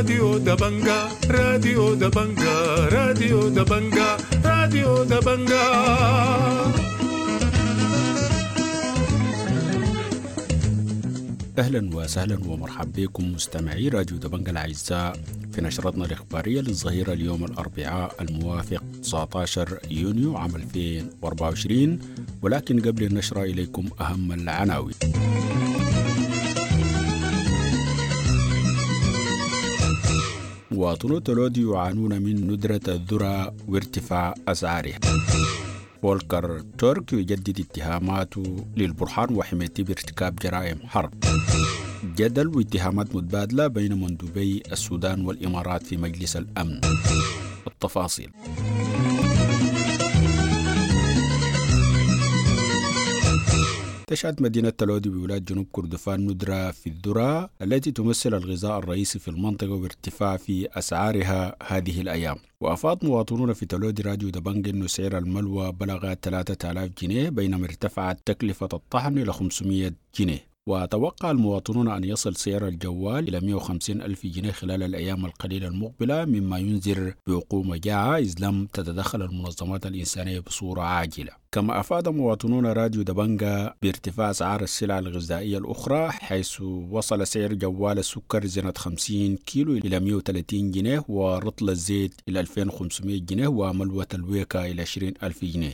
راديو دبنجا راديو دبنجا راديو دبنجا راديو دبنجا. أهلا وسهلا ومرحبا بكم مستمعي راديو دبنجا الأعزاء في نشرتنا الإخبارية للظهيرة اليوم الأربعاء الموافق 19 يونيو عام 2024. ولكن قبل النشرة إليكم أهم العناوين. مواطنو تولودي يعانون من ندرة الذرة وارتفاع أسعارها. فولكر تورك يجدد اتهاماته للبرهان وحميته بارتكاب جرائم حرب. جدل واتهامات متبادلة بين مندوبي السودان والإمارات في مجلس الأمن. التفاصيل. تشهد مدينة تلودي بولاية جنوب كردفان ندرة في الذرة التي تمثل الغذاء الرئيسي في المنطقة وارتفاع في أسعارها هذه الأيام. وأفاد مواطنون في تلودي راديو دبنجا أن سعر الملوى بلغ 3000 جنيه بينما ارتفعت تكلفة الطحن إلى 500 جنيه. وتوقع المواطنون أن يصل سعر الجوال إلى 150 ألف جنيه خلال الأيام القليلة المقبلة، مما ينذر بوقوع مجاعة إذ لم تتدخل المنظمات الإنسانية بصورة عاجلة. كما أفاد مواطنون راديو دبنجا بارتفاع أسعار السلع الغذائية الأخرى، حيث وصل سعر جوال السكر زنة 50 كيلو إلى 130 جنيه ورطل الزيت إلى 2500 جنيه وملوة الويكا إلى 20 ألف جنيه.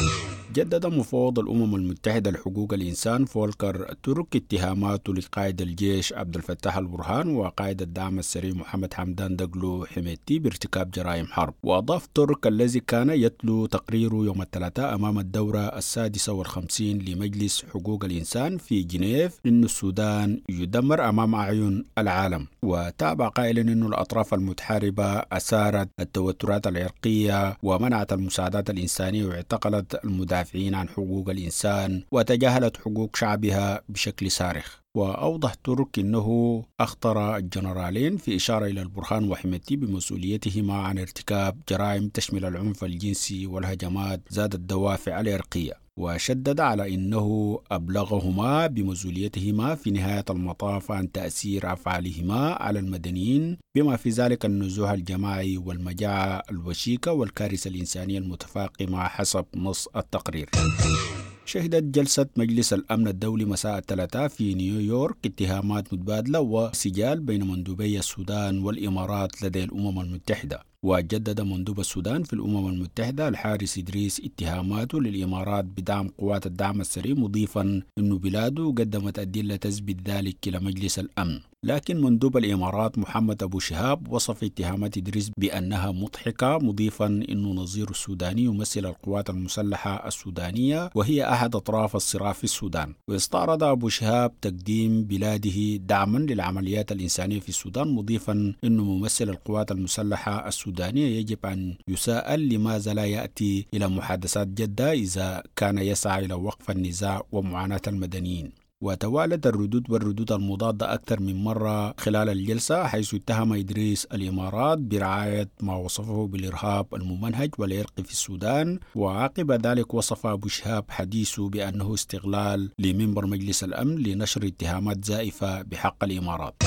جدد مفوض الأمم المتحدة لحقوق الإنسان فولكر تورك اتهاماته لقائد الجيش عبد الفتاح البرهان وقائد الدعم السريع محمد حمدان دقلو حميتي بارتكاب جرائم حرب. وأضاف تورك الذي كان يتلو تقريره يوم الثلاثاء أمام الدورة 56 لمجلس حقوق الإنسان في جنيف أن السودان يدمر أمام أعين العالم، وتابع قائلا أن الأطراف المتحاربة أثارت التوترات العرقية ومنعت المساعدات الإنسانية واعتقلت المدافعين عن حقوق الإنسان وتجاهلت حقوق شعبها بشكل صارخ. وأوضح ترك أنه أخطر الجنرالين في إشارة إلى البرهان وحميتي بمسؤوليتهما عن ارتكاب جرائم تشمل العنف الجنسي والهجمات ذات الدوافع العرقية، وشدد على أنه أبلغهما بمسؤوليتهما في نهاية المطاف عن تأثير أفعالهما على المدنيين بما في ذلك النزوح الجماعي والمجاعة الوشيكة والكارثة الإنسانية المتفاقمة حسب نص التقرير. شهدت جلسة مجلس الأمن الدولي مساء الثلاثاء في نيويورك اتهامات متبادلة وسجال بين مندوبي السودان والإمارات لدى الأمم المتحدة. وجدد مندوب السودان في الأمم المتحدة الحارس إدريس اتهاماته للإمارات بدعم قوات الدعم السريع، مضيفا أن بلاده قدمت أدلة تثبت ذلك إلى مجلس الأمن. لكن مندوب الإمارات محمد أبو شهاب وصف اتهامات إدريس بأنها مضحكة، مضيفا أنه نظير السوداني يمثل القوات المسلحة السودانية وهي أحد أطراف الصراع في السودان. واستعرض أبو شهاب تقديم بلاده دعما للعمليات الإنسانية في السودان، مضيفا أنه ممثل القوات المسلحة السودانية يجب أن يسأل لماذا لا يأتي إلى محادثات جدة إذا كان يسعى إلى وقف النزاع ومعاناة المدنيين. وتوالت الردود المضادة أكثر من مرة خلال الجلسة، حيث اتهم إدريس الإمارات برعاية ما وصفه بالإرهاب الممنهج والعرقي في السودان. وعقب ذلك وصف أبو شهاب حديثه بأنه استغلال لمنبر مجلس الأمن لنشر اتهامات زائفة بحق الإمارات.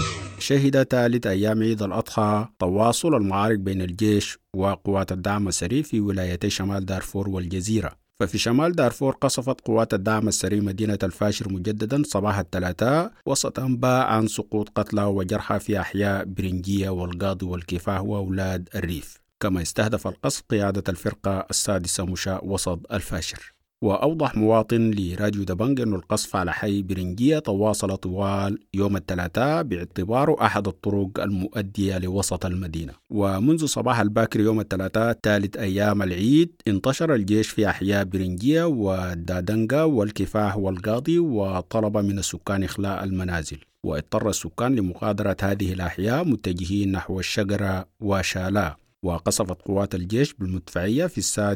شهد ثالث أيام عيد الأضحى تواصل المعارك بين الجيش وقوات الدعم السريع في ولايتي شمال دارفور والجزيرة. ففي شمال دارفور قصفت قوات الدعم السريع مدينة الفاشر مجددا صباح الثلاثاء وسط أنباء عن سقوط قتلى وجرحى في أحياء برنجية والقاضي والكفاه وأولاد الريف. كما استهدف القصف قيادة الفرقة السادسة مشاء وسط الفاشر. وأوضح مواطن لراديو دبنجا أن القصف على حي برنجية تواصل طوال يوم الثلاثاء باعتباره أحد الطرق المؤدية لوسط المدينة. ومنذ صباح الباكر يوم الثلاثاء ثالث أيام العيد انتشر الجيش في أحياء برنجية ودادنجا والكفاه والقاضي وطلب من السكان إخلاء المنازل. واضطر السكان لمغادرة هذه الأحياء متجهين نحو الشجرة وشالا. وقصفت قوات الجيش بالمدفعية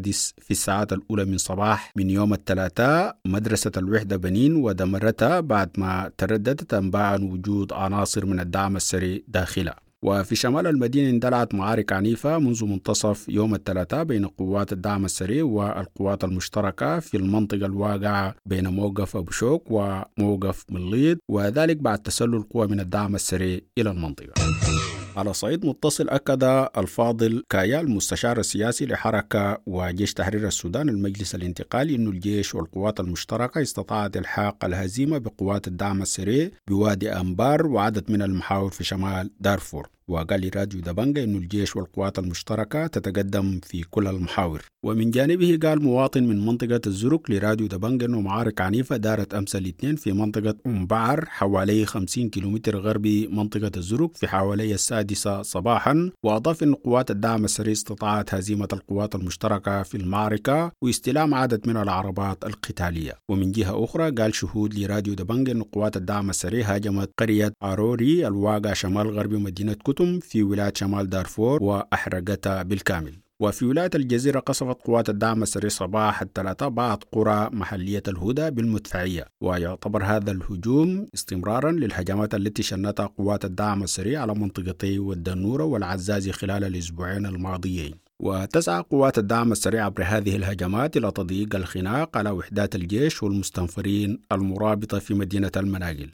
في الساعات الأولى من صباح من يوم الثلاثاء مدرسة الوحدة بنين ودمرتها بعد ما ترددت أنباء عن وجود عناصر من الدعم السريع داخلها. وفي شمال المدينة اندلعت معارك عنيفة منذ منتصف يوم الثلاثاء بين قوات الدعم السريع والقوات المشتركة في المنطقة الواقعة بين موقف أبو شوك وموقف مليط، وذلك بعد تسلل قوى من الدعم السريع إلى المنطقة. على صعيد متصل، أكد الفاضل كايا المستشار السياسي لحركة وجيش تحرير السودان المجلس الانتقالي أن الجيش والقوات المشتركة استطاعت إلحاق الهزيمة بقوات الدعم السريع بوادي أنبار وعدد من المحاور في شمال دارفور. وقال لراديو دبنجة أن الجيش والقوات المشتركة تتقدم في كل المحاور. ومن جانبه قال مواطن من منطقة الزرق لراديو دبنجة أنه معارك عنيفة دارت أمس الاثنين في منطقة أمبعر حوالي 50 كيلومتر غربي منطقة الزرق في حوالي 6 صباحا. وأضاف أن قوات الدعم السريع استطاعت هزيمة القوات المشتركة في المعركة واستلام عدد من العربات القتالية. ومن جهة أخرى قال شهود لراديو دبنجة أن قوات الدعم السريع هاجمت قرية عروري الواقع شمال غربي مدينة كتم في ولاية شمال دارفور وأحرقتها بالكامل. وفي ولاية الجزيرة قصفت قوات الدعم السريع صباح الثلاثاء بعض قرى محلية الهدى بالمدفعية. ويعتبر هذا الهجوم استمرارا للهجمات التي شنتها قوات الدعم السريع على منطقتي والدنورة والعزازي خلال الأسبوعين الماضيين. وتسعى قوات الدعم السريع عبر هذه الهجمات إلى تضييق الخناق على وحدات الجيش والمستنفرين المرابطة في مدينة المناقل.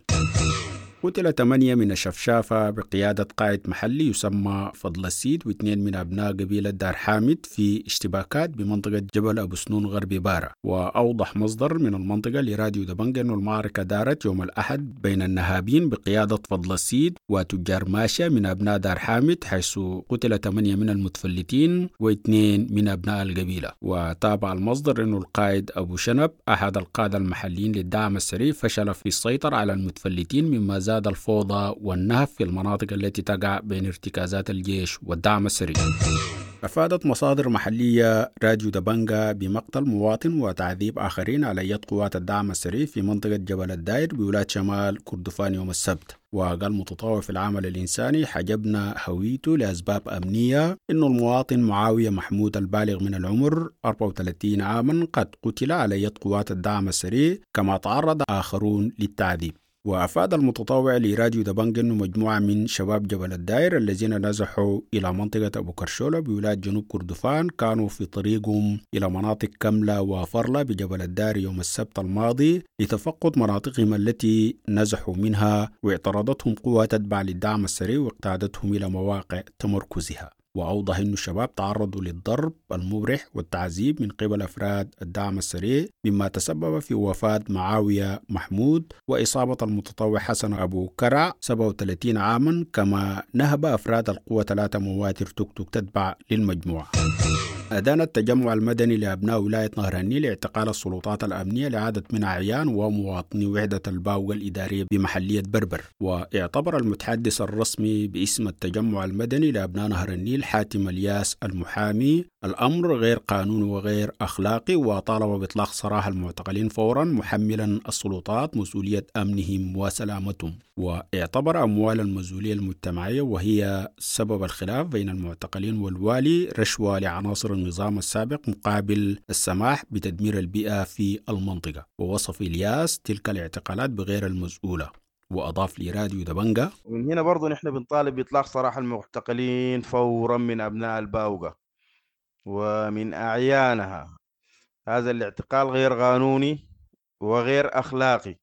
قتل 8 من الشفشافة بقيادة قائد محلي يسمى فضل السيد و2 من أبناء قبيلة دار حامد في اشتباكات بمنطقة جبل أبو سنون غربي بارا. وأوضح مصدر من المنطقة لراديو دبنجة أن المعركة دارت يوم الأحد بين النهابين بقيادة فضل السيد وتجار ماشية من أبناء دار حامد، حيث قتل 8 من المتفلتين و2 من أبناء القبيلة. وتابع المصدر أن القائد أبو شنب أحد القادة المحليين للدعم السريع فشل في السيطرة على المتفلتين، مما زاد الفوضى والنهب في المناطق التي تقع بين ارتكازات الجيش والدعم السريع. أفادت مصادر محلية راديو دبنجة بمقتل مواطن وتعذيب آخرين على يد قوات الدعم السريع في منطقة جبل الداير بولاية شمال كردفان يوم السبت. وقال متطوع في العمل الإنساني حجبنا هويته لأسباب أمنية إنه المواطن معاوية محمود البالغ من العمر 34 عاما قد قتل على يد قوات الدعم السريع، كما تعرض آخرون للتعذيب. وأفاد المتطوع لراديو دبنجة أنه مجموعة من شباب جبل الداير الذين نزحوا إلى منطقة أبو كرشولة بولاية جنوب كردفان كانوا في طريقهم إلى مناطق كملة وفرلة بجبل الداير يوم السبت الماضي لتفقد مناطقهم التي نزحوا منها، واعترضتهم قوة تتبع للدعم السريع واقتادتهم إلى مواقع تمركزها. وأوضح أن الشباب تعرضوا للضرب المبرح والتعذيب من قبل أفراد الدعم السريع، مما تسبب في وفاة معاوية محمود وإصابة المتطوع حسن أبو كرع 37 عاما، كما نهب أفراد القوة 3 مواتر توك تتبع للمجموعة. أدان التجمع المدني لأبناء ولاية نهر النيل اعتقال السلطات الأمنية لعدد من أعيان ومواطني وحدة الباوغة الإدارية بمحلية بربر. واعتبر المتحدث الرسمي باسم التجمع المدني لأبناء نهر النيل حاتم الياس المحامي الأمر غير قانوني وغير أخلاقي، وطالب بإطلاق سراح المعتقلين فورا، محملا السلطات مسؤولية أمنهم وسلامتهم. واعتبر أموال المسؤولية المجتمعية وهي سبب الخلاف بين المعتقلين والوالي رشوة لعناصر النظام السابق مقابل السماح بتدمير البيئة في المنطقة. ووصف إلياس تلك الاعتقالات بغير المسؤولة. وأضاف لراديو دبنجة: من هنا برضو نحن بنطالب بإطلاق سراح المعتقلين فورا من أبناء الباوغة ومن أعيانها. هذا الاعتقال غير قانوني وغير أخلاقي،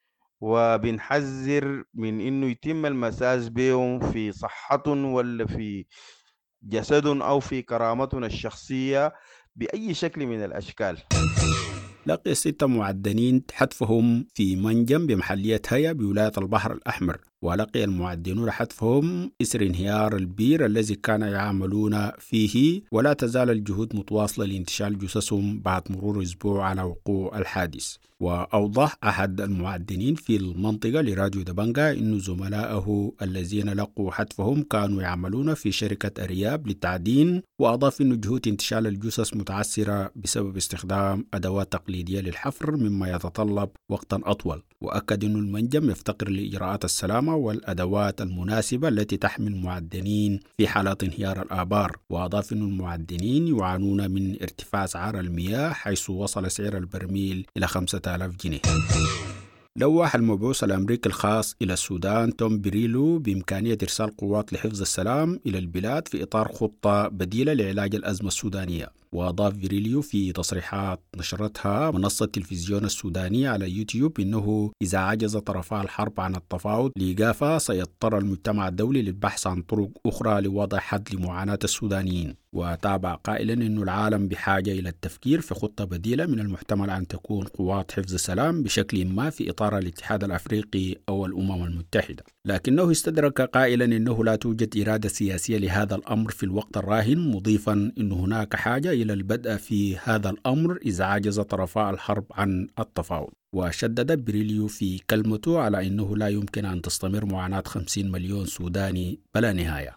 وبنحذر من إنه يتم المساس بهم في صحتهم ولا في جسدهم أو في كرامتهم الشخصية بأي شكل من الأشكال. لقي 6 معدنين حتفهم في منجم بمحلية هيا بولاية البحر الأحمر. ولقي المعدنون حتفهم إثر انهيار البير الذي كان يعملون فيه، ولا تزال الجهود متواصلة لانتشال جثثهم بعد مرور أسبوع على وقوع الحادث. وأوضح أحد المعدنين في المنطقة لراديو دبنجة أن زملائه الذين لقوا حتفهم كانوا يعملون في شركة أرياب للتعدين. وأضاف أن جهود انتشال الجثث متعثرة بسبب استخدام أدوات تقليدية للحفر مما يتطلب وقتا أطول. وأكد أن المنجم يفتقر لإجراءات السلامة والأدوات المناسبة التي تحمي المعدنين في حالات انهيار الآبار. وأضاف أن المعدنين يعانون من ارتفاع أسعار المياه، حيث وصل سعر البرميل إلى 5000 جنيه. لوح المبعوث الأمريكي الخاص إلى السودان توم بريلو بإمكانية إرسال قوات لحفظ السلام إلى البلاد في إطار خطة بديلة لعلاج الأزمة السودانية. وأضاف فيريليو في تصريحات نشرتها منصة التلفزيون السودانية على يوتيوب إنه إذا عجز طرفا الحرب عن التفاوض لإيقافها سيضطر المجتمع الدولي للبحث عن طرق أخرى لوضع حد لمعاناة السودانيين. وتابع قائلا إنه العالم بحاجة إلى التفكير في خطة بديلة من المحتمل أن تكون قوات حفظ السلام بشكل ما في إطار الاتحاد الأفريقي أو الأمم المتحدة. لكنه استدرك قائلا إنه لا توجد إرادة سياسية لهذا الأمر في الوقت الراهن، مضيفا إن هناك حاجة إلى البدء في هذا الأمر إذا عجز طرفا الحرب عن التفاوض. وشدد بريليو في كلمته على أنه لا يمكن أن تستمر معاناة 50 مليون سوداني بلا نهاية.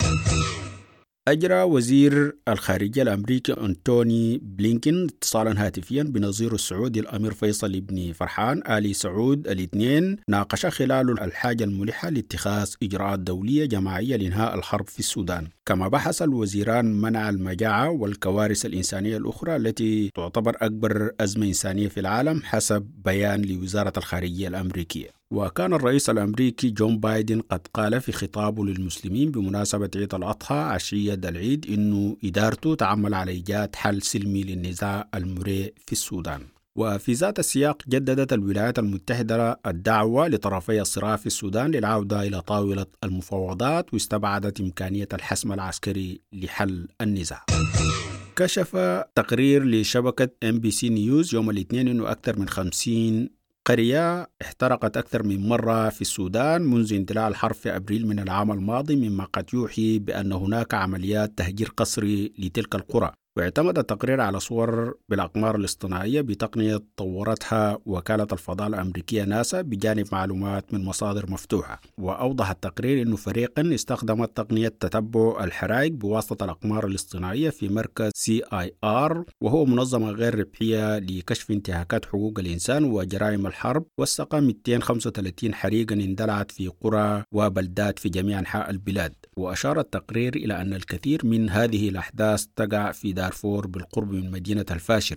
أجرى وزير الخارجية الأمريكي أنتوني بلينكين اتصالا هاتفيا بنظيره السعودي الأمير فيصل بن فرحان آل سعود الاثنين، ناقش خلاله الحاجة الملحة لاتخاذ إجراءات دولية جماعية لإنهاء الحرب في السودان. كما بحث الوزيران منع المجاعة والكوارث الإنسانية الأخرى التي تعتبر أكبر أزمة إنسانية في العالم حسب بيان لوزارة الخارجية الأمريكية. وكان الرئيس الأمريكي جون بايدن قد قال في خطابه للمسلمين بمناسبة عيد الأضحى عشية العيد إنه إدارته تعمل على إيجاد حل سلمي للنزاع المريع في السودان. وفي ذات السياق جددت الولايات المتحدة الدعوة لطرفي الصراع في السودان للعودة إلى طاولة المفاوضات، واستبعدت إمكانية الحسم العسكري لحل النزاع. كشف تقرير لشبكة MBC نيوز يوم الاثنين أنه أكثر من 50 قرية احترقت أكثر من مرة في السودان منذ اندلاع الحرب في أبريل من العام الماضي، مما قد يوحي بأن هناك عمليات تهجير قسري لتلك القرى. واعتمد التقرير على صور بالأقمار الاصطناعية بتقنية طورتها وكالة الفضاء الأمريكية ناسا بجانب معلومات من مصادر مفتوحة. وأوضح التقرير أن فريقا استخدمت تقنية تتبع الحرائق بواسطة الأقمار الاصطناعية في مركز CIR، وهو منظمة غير ربحية لكشف انتهاكات حقوق الإنسان وجرائم الحرب، وثق 235 حريقا اندلعت في قرى وبلدات في جميع أنحاء البلاد. وأشار التقرير إلى أن الكثير من هذه الأحداث تقع في دارفور بالقرب من مدينة الفاشر.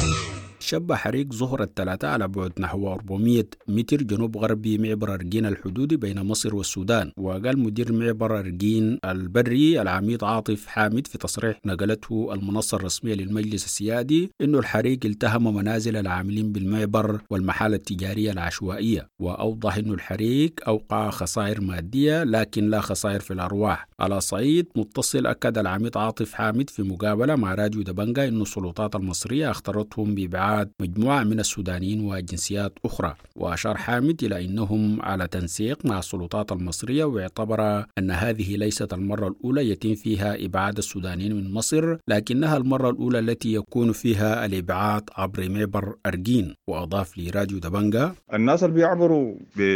شب حريق ظهر الثلاثاء على بعد نحو 400 متر جنوب غربي معبر أرجين الحدودي بين مصر والسودان. وقال مدير معبر أرجين البري العميد عاطف حامد في تصريح نقلته المنصة الرسمية للمجلس السيادي إنه الحريق التهم منازل العاملين بالمعبر والمحال التجارية العشوائية. وأوضح إنه الحريق أوقع خسائر مادية لكن لا خسائر في الأرواح. على صعيد متصل أكد العميد عاطف حامد في مقابلة مع راديو دبنجا إنه السلطات المصرية اختارتهم بإبعاد مجموعة من السودانيين وجنسيات أخرى. وأشار حامد إلى أنهم على تنسيق مع السلطات المصرية، واعتبر أن هذه ليست المرة الأولى يتم فيها إبعاد السودانيين من مصر، لكنها المرة الأولى التي يكون فيها الإبعاد عبر معبر أرجين. وأضاف لراديو دبنجا الناس اللي بيعبروا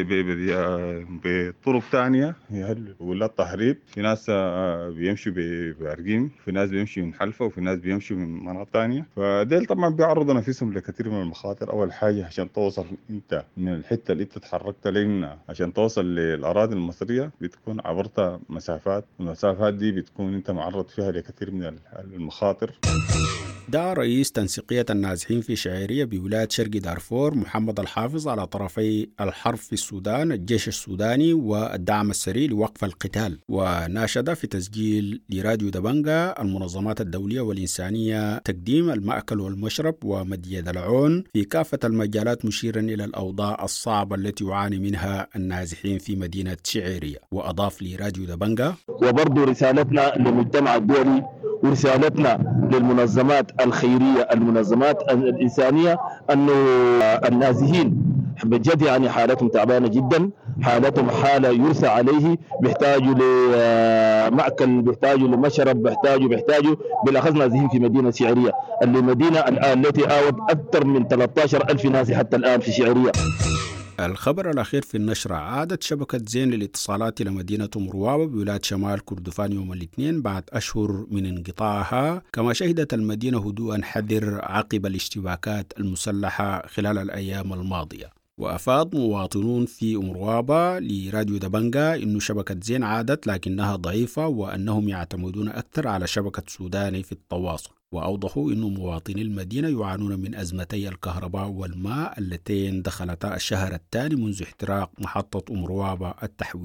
بطرق ثانية ولا التهريب، في ناس بيمشوا بأرجين، في ناس بيمشوا من حلفة، وفي ناس بيمشوا من مناطق ثانية. فديل طبعا بيعرضوا نفسهم لكثير من المخاطر. أول حاجة عشان توصل أنت من الحتة اللي أنت تحركت لنا عشان توصل للأراضي المصرية بتكون عبرت مسافات، والمسافات دي بتكون أنت معرض فيها لكثير من المخاطر. دعا رئيس تنسيقية النازحين في شعيرية بولاية شرق دارفور محمد الحافظ على طرفي الحرب في السودان الجيش السوداني والدعم السريع لوقف القتال. وناشد في تسجيل لراديو دبنجا المنظمات الدولية والإنسانية تقديم المأكل والمشرب ومد يد العون في كافة المجالات، مشيرا إلى الأوضاع الصعبة التي يعاني منها النازحين في مدينة شعيرية. وأضاف لراديو دبنجا: وبرضو رسالتنا للمجتمع الدولي ورسالتنا للمنظمات الخيرية المنظمات الإنسانية أنه النازحين بجد يعني حالتهم تعبانة جدا، حالتهم حالة يرثى عليه، بيحتاجوا لمأكل، بيحتاجوا لمشرب، بيحتاجوا بالأخص نازحين في مدينة شعيرية، المدينة التي آوت أكثر من 13,000 ناس حتى الآن في شعيرية. الخبر الأخير في النشرة: عادت شبكة زين للاتصالات إلى مدينة مروابة بولاية شمال كردفان يوم الاثنين بعد أشهر من انقطاعها، كما شهدت المدينة هدوءا حذر عقب الاشتباكات المسلحة خلال الأيام الماضية. وأفاد مواطنون في مروابة لراديو دبنجا إن شبكة زين عادت لكنها ضعيفة، وأنهم يعتمدون أكثر على شبكة سوداني في التواصل. وأوضحوا أن مواطني المدينة يعانون من أزمتي الكهرباء والماء اللتين دخلتا الشهر الثاني منذ احتراق محطة مروابة التحويلية.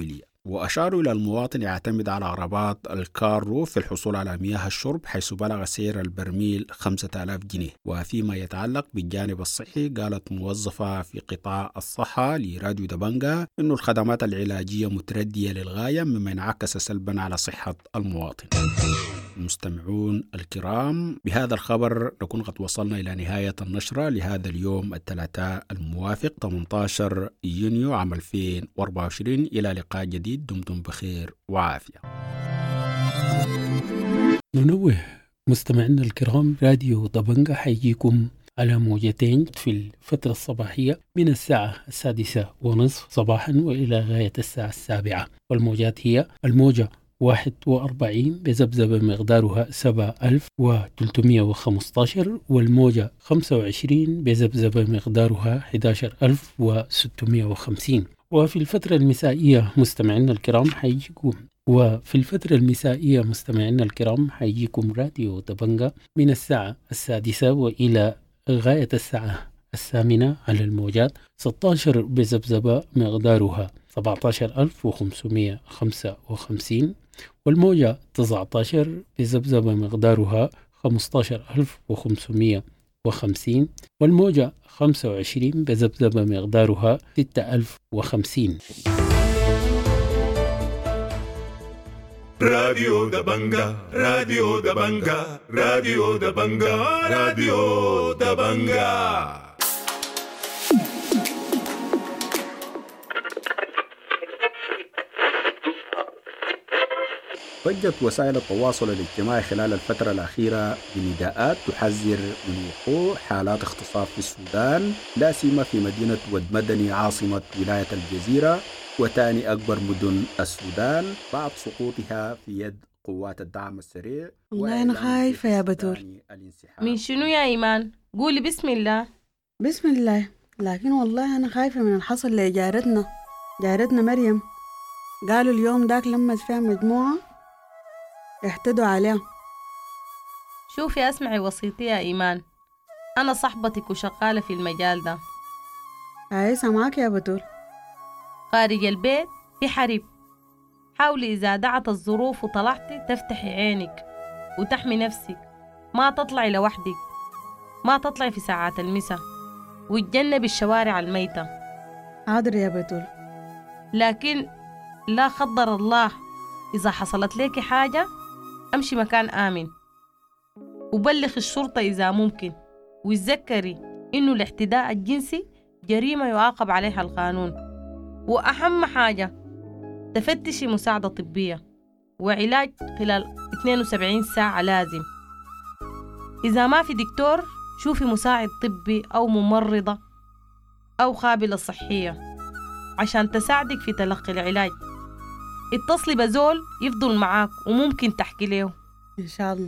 وأشاروا إلى المواطن يعتمد على عربات الكارو في الحصول على مياه الشرب، حيث بلغ سعر البرميل 5000 جنيه. وفيما يتعلق بالجانب الصحي، قالت موظفة في قطاع الصحة لراديو دبنجة إنه الخدمات العلاجية متردية للغاية، مما ينعكس سلبا على صحة المواطن. المستمعون الكرام، بهذا الخبر نكون قد وصلنا إلى نهاية النشرة لهذا اليوم الثلاثاء الموافق 18 يونيو عام 2024. إلى لقاء جديد، دمتم بخير وعافية. ننوه مستمعينا الكرام، راديو دبنجة حيجيكم على موجتين في الفترة الصباحية من الساعة 6:30 صباحا وإلى غاية الساعة 7. والموجات هي الموجة 41 بذبذبة مقدارها 7315، والموجة 25 بذبذبة مقدارها 11650. وفي الفترة المسائية مستمعينا الكرام حيجيكم راديو دبنجة من الساعة 6 وإلى غاية الساعة 8 على الموجات 16 بذبذبة مقدارها 17555، والموجة 19 بذبذبة مقدارها 15550، والموجة 25 بذبذبة مقدارها 6050. راديو دبنجة، راديو دبنجة، راديو دبنجة، راديو دبنجة. ضجت وسائل التواصل الاجتماعي خلال الفترة الأخيرة بنداءات تحذر من وقوع حالات اغتصاب في السودان، لا سيما في مدينة ود مدني عاصمة ولاية الجزيرة وثاني أكبر مدن السودان، بعد سقوطها في يد قوات الدعم السريع. والله أنا خايفة يا بتول. من شنو يا إيمان؟ قولي بسم الله. بسم الله. لكن والله أنا خايفة من الحصل لجارتنا مريم. قالوا اليوم داك لما فيها مجموعة احتدوا عليها. شوفي اسمعي وصيتي يا إيمان، أنا صاحبتك وشغالة في المجال ده. عايزة معاك يا بتول. خارج البيت في حرب، حاولي إذا دعت الظروف وطلعتي تفتحي عينك وتحمي نفسك، ما تطلعي لوحدك، ما تطلعي في ساعات المساء، وتجنبي الشوارع الميتة. حاضر يا بتول. لكن لا قدر الله إذا حصلت لك حاجة أمشي مكان آمن، وبلغ الشرطة إذا ممكن، وتذكري إنه الاعتداء الجنسي جريمة يعاقب عليها القانون. وأهم حاجة تفتشي مساعدة طبية وعلاج خلال 72 ساعة لازم. إذا ما في دكتور شوفي مساعد طبي أو ممرضة أو خابلة صحية عشان تساعدك في تلقي العلاج. اتصلي بزول يفضل معاك وممكن تحكي له إن شاء الله.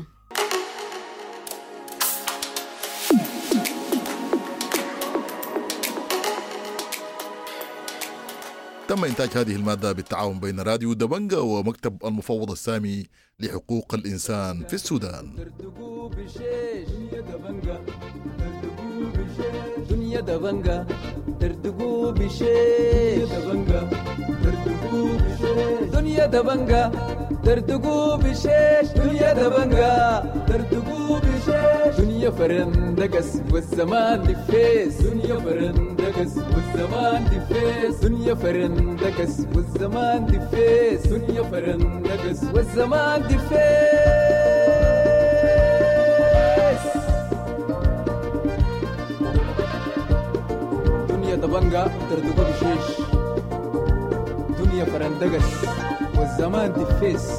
تم إنتاج هذه المادة بالتعاون بين راديو دبنجة ومكتب المفوض السامي لحقوق الإنسان في السودان. دنيا دبنجة تردقوا بشيش، دنيا دبنجة تردقوا بشيش، دنيا دبنجة تردقوا بشيش، دنيا فرندقس والزمان دفيس، دنيا فرندقس والزمان دفيس، دنيا فرندقس والزمان دفيس، دنيا فرندقس والزمان دفيس. دنيا دبنجة تردقوا بشيش، دنيا فرندقس والزمان دفيس.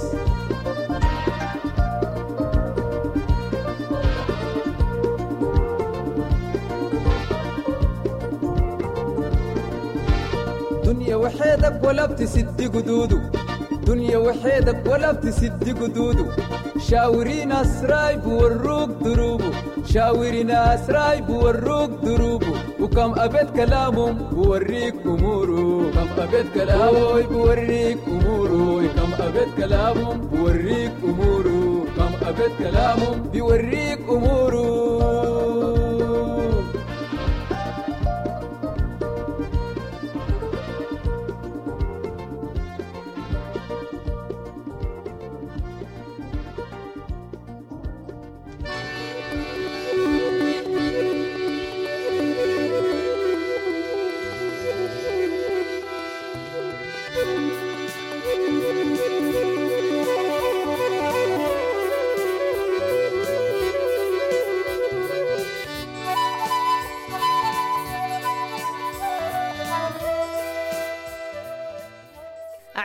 دنيا وحيدك ولا بتسد قدوده، دنيا وحيدك ولا بتسد قدوده، شاوري ناس رايب وروك دروبه، شاوري ناس رايب وروك دروبه، وكم أبد كلامهم بوريك أموره، كم أبد كلامهم بوريك أموره، كم أبد كلامهم بوريك أموره، كم أبد كلامهم بوريك أموره.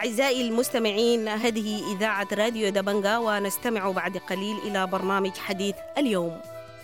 أعزائي المستمعين، هذه إذاعة راديو دبنجا، ونستمع بعد قليل إلى برنامج حديث اليوم.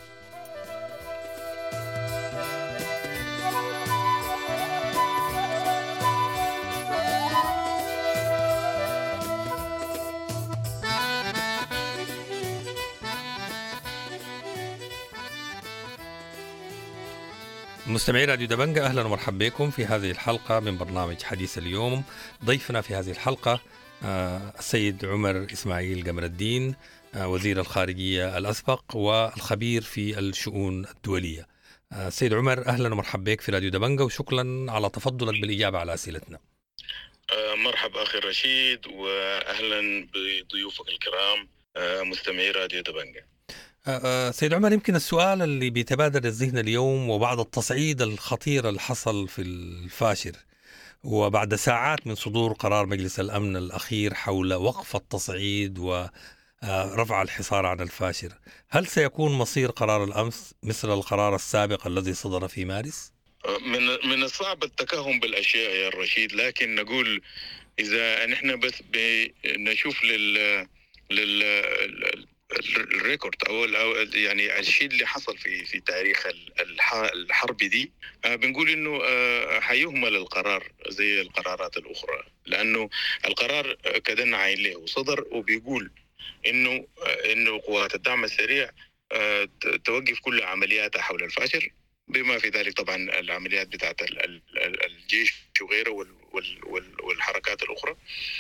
مستمعي راديو دبنجا، أهلا ومرحبا بكم في هذه الحلقة من برنامج حديث اليوم. ضيفنا في هذه الحلقة السيد عمر إسماعيل قمر الدين، وزير الخارجية الأسبق والخبير في الشؤون الدولية. سيد عمر، أهلا ومرحبا بك في راديو دبنجا، وشكرا على تفضلك بالإجابة على أسئلتنا. مرحبا أخي رشيد، وأهلا بضيوفك الكرام مستمعي راديو دبنجا. سيد عمر، يمكن السؤال اللي بيتبادر الذهن اليوم وبعد التصعيد الخطير اللي حصل في الفاشر، وبعد ساعات من صدور قرار مجلس الأمن الأخير حول وقف التصعيد ورفع الحصار عن الفاشر، هل سيكون مصير قرار الأمس مثل القرار السابق الذي صدر في مارس؟ من الصعب التكهن بالأشياء يا رشيد، لكن نقول إذا نحن بس نشوف الريكورد او يعني الشيء اللي حصل في تاريخ الحرب دي، بنقول انه حيهمل القرار زي القرارات الاخرى، لانه القرار كدنا عين له وصدر وبيقول انه قوات الدعم السريع توقف كل عملياتها حول الفاشر، بما في ذلك طبعا العمليات بتاعت الجيش وغيره والحركات الأخرى،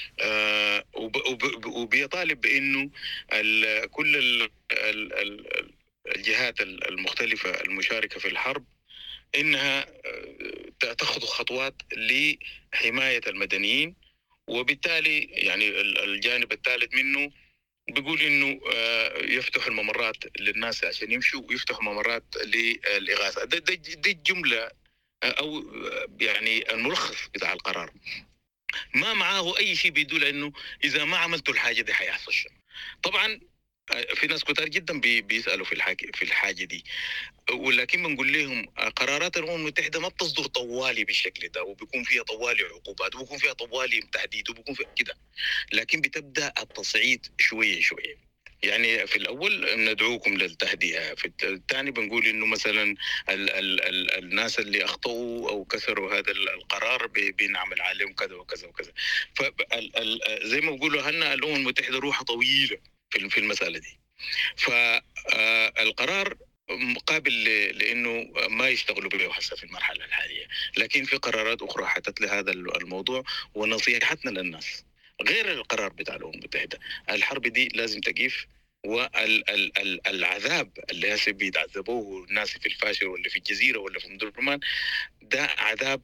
وبيطالب بأنه كل الجهات المختلفة المشاركة في الحرب إنها تأخذ خطوات لحماية المدنيين، وبالتالي يعني الجانب الثالث منه بيقول إنه يفتح الممرات للناس عشان يمشوا، ويفتح ممرات للإغاثة. دي الجملة أو يعني الملخص بتاع القرار، ما معاه أي شيء بيدل إنه إذا ما عملتوا الحاجة دي حيحصل شيء. طبعا في ناس كتار جدا بيسألوا في الحاجة دي، ولكن بنقول لهم قرارات الأمم المتحدة ما بتصدر طوالي بالشكل ده، وبيكون فيها طوالي عقوبات، وبيكون فيها طوالي تهديد، وبيكون فيها كده، لكن بتبدأ التصعيد شوية شوية. يعني في الأول ندعوكم للتهدئة، في الثاني بنقول إنه مثلا الناس اللي أخطأوا أو كسروا هذا القرار بنعمل عليهم كذا وكذا وكذا. فزي ما بقولوا هنا الأمم المتحدة روحها طويلة في المسألة دي، فالقرار قابل لأنه ما يشتغلوا به هسه في المرحلة الحالية، لكن في قرارات أخرى حتت لهذا الموضوع. ونصيحتنا للناس غير القرار بتاع الأمم المتحدة، الحرب دي لازم تقف، والعذاب اللي هسه بيتعذبوه الناس في الفاشر ولا في الجزيرة ولا في أم درمان ده عذاب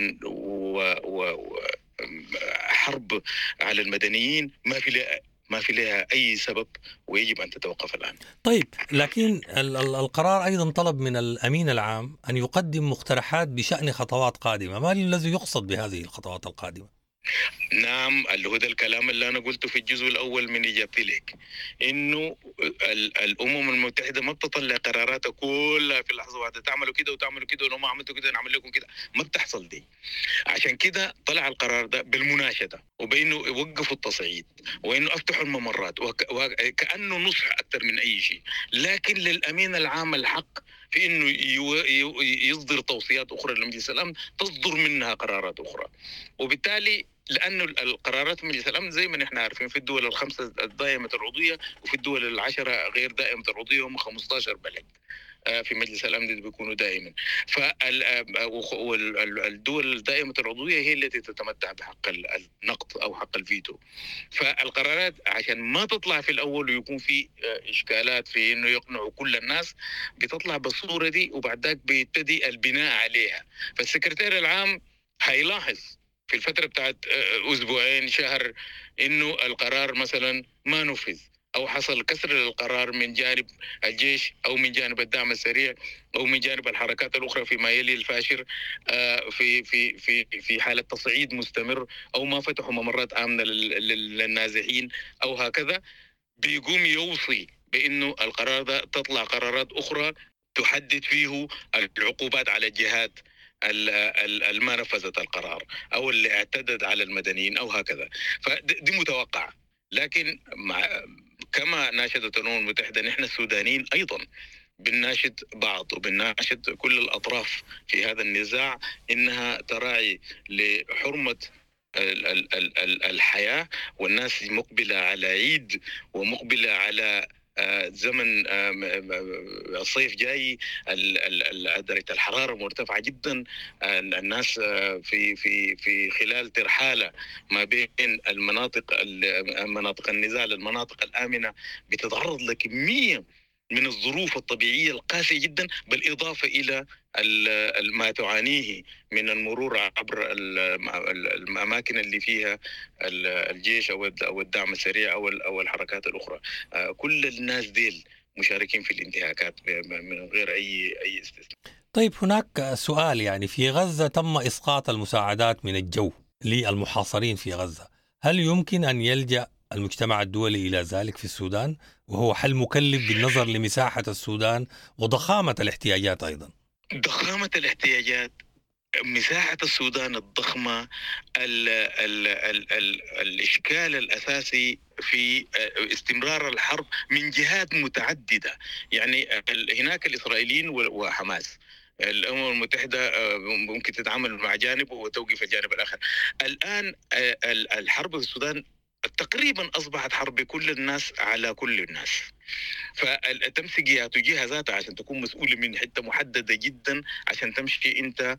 وحرب على المدنيين ما في لها أي سبب، ويجب أن تتوقف الآن. طيب، لكن القرار أيضا طلب من الأمين العام أن يقدم مقترحات بشأن خطوات قادمة. ما الذي يقصد بهذه الخطوات القادمة؟ نعم، اللي هو ده الكلام اللي أنا قلته في الجزء الأول من إجابتي لك، إنه الأمم المتحدة ما بتطلع قراراتها كلها في اللحظة واحدة، تعملوا كده وتعملوا كده، ولو ما عملتوا كده نعمل لكم كده، ما بتحصل دي. عشان كده طلع القرار ده بالمناشدة، وبإنه يوقفوا التصعيد، وإنه أفتحوا الممرات، وكأنه نصح أكثر من أي شيء. لكن للأمين العام الحق في إنه يصدر توصيات أخرى لمجلس الأمن، تصدر منها قرارات أخرى. وبالتالي لأنه القرارات من مجلس الأمن زي ما نحن عارفين في الدول الخمسة الدائمة العضوية، وفي الدول العشرة غير دائمة العضوية، هم 15 بلد في مجلس الأمن اللي بيكونوا دائما. فالدول الدائمة العضوية هي التي تتمتع بحق النقد أو حق الفيتو. فالقرارات عشان ما تطلع في الأول ويكون في إشكالات في إنه يقنعوا كل الناس، بتطلع بالصورة دي، وبعد ذلك بيبتدي البناء عليها. فالسكرتير العام هيلاحظ في الفترة بتاعت أسبوعين شهر إنه القرار مثلا ما نفذ، أو حصل كسر للقرار من جانب الجيش أو من جانب الدعم السريع أو من جانب الحركات الأخرى فيما يلي الفاشر، في في في في حالة تصعيد مستمر، أو ما فتحوا ممرات آمنة للنازحين أو هكذا، بيقوم يوصي بأنه القرار ده تطلع قرارات أخرى تحدد فيه العقوبات على الجهات ما نفذت القرار أو اللي اعتدت على المدنيين أو هكذا. فدي متوقع. لكن كما ناشدت الأمم المتحدة نحن السودانيين أيضا بنناشد بعض وبنناشد كل الأطراف في هذا النزاع إنها تراعي لحرمة الحياة، والناس مقبلة على عيد ومقبلة على زمن الصيف جاي، درجة الحرارة مرتفعة جدا، الناس في خلال ترحالة ما بين مناطق النزاع للمناطق الآمنة بتتعرض لكمية من الظروف الطبيعية القاسية جدا، بالإضافة إلى ما تعانيه من المرور عبر الأماكن اللي فيها الجيش أو الدعم السريع أو الحركات الأخرى. كل الناس ديل مشاركين في الانتهاكات من غير أي استثناء. طيب هناك سؤال، يعني في غزة تم إسقاط المساعدات من الجو للمحاصرين في غزة، هل يمكن أن يلجأ المجتمع الدولي إلى ذلك في السودان، وهو حل مكلف بالنظر لمساحة السودان وضخامة الاحتياجات أيضا؟ ضخامة الاحتياجات، مساحة السودان الضخمة، الإشكال الأساسي في استمرار الحرب من جهات متعددة. يعني هناك الإسرائيليين وحماس، الأمم المتحدة ممكن تتعامل مع جانب وتوقف الجانب الآخر. الآن الحرب في السودان تقريبا أصبحت حرب كل الناس على كل الناس، فتمسك جهة ذاتها عشان تكون مسؤولة من حتة محددة جدا عشان تمشي أنت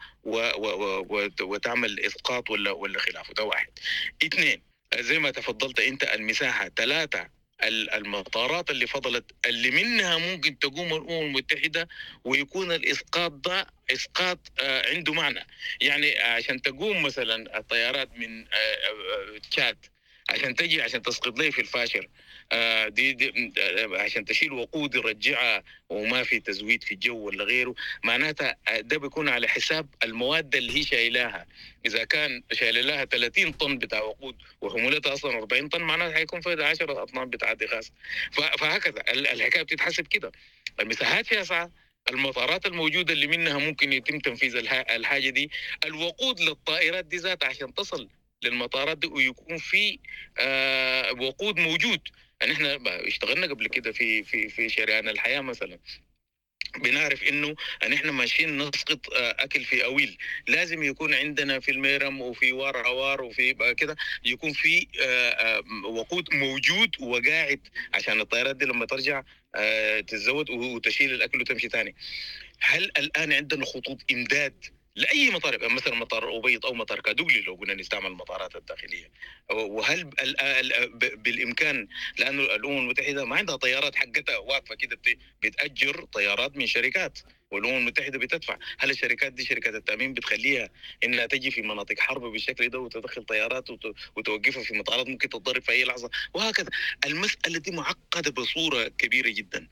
وتعمل إسقاط ولا خلافه. ده واحد. 2، زي ما تفضلت أنت، المساحة 3، المطارات اللي فضلت اللي منها ممكن تقوم الأمم المتحدة ويكون الإسقاط ده إسقاط عنده معنى. يعني عشان تقوم مثلا الطيارات من تشاد عشان تجي عشان تسقط لي في الفاشر، دي عشان تشيل وقود يرجعها وما في تزويد في الجو ولا غيره، معناتها ده بيكون على حساب المواد اللي هي شايلاها. إذا كان شايل لها 30 طن بتاع وقود وحمولتها أصلا 40 طن، معناتها حيكون فيها 10 أطنان بتاع غاز. فهكذا الحكاية بتتحسب كده. المساحات شاسعة، المطارات الموجودة اللي منها ممكن يتم تنفيذ الحاجة دي، الوقود للطائرات دي ذات عشان تصل للمطارات دي ويكون في وقود موجود. يعني احنا اشتغلنا قبل كده في شريان الحياة مثلا، بنعرف انه ان احنا ماشيين نسقط اكل في اويل، لازم يكون عندنا في الميرم وفي عوار وفي كده يكون في وقود موجود وقاعد عشان الطيارات دي لما ترجع تتزود وتشيل الاكل وتمشي تاني. هل الان عندنا خطوط امداد لأي مطار، مثلا مطار أبيض أو مطار كادوغلي لو قلنا نستعمل المطارات الداخلية؟ وهل بالإمكان، لأنه الأمم المتحدة ما عندها طيارات حقتها واقفة كده بتأجر طيارات من شركات والأمم المتحدة بتدفع، هل الشركات دي شركات التأمين بتخليها إنها تجي في مناطق حرب بالشكل ده وتدخل طيارات وتوقفها في مطارات ممكن تتضرب في أي لحظة وهكذا؟ المسألة دي معقدة بصورة كبيرة جدا.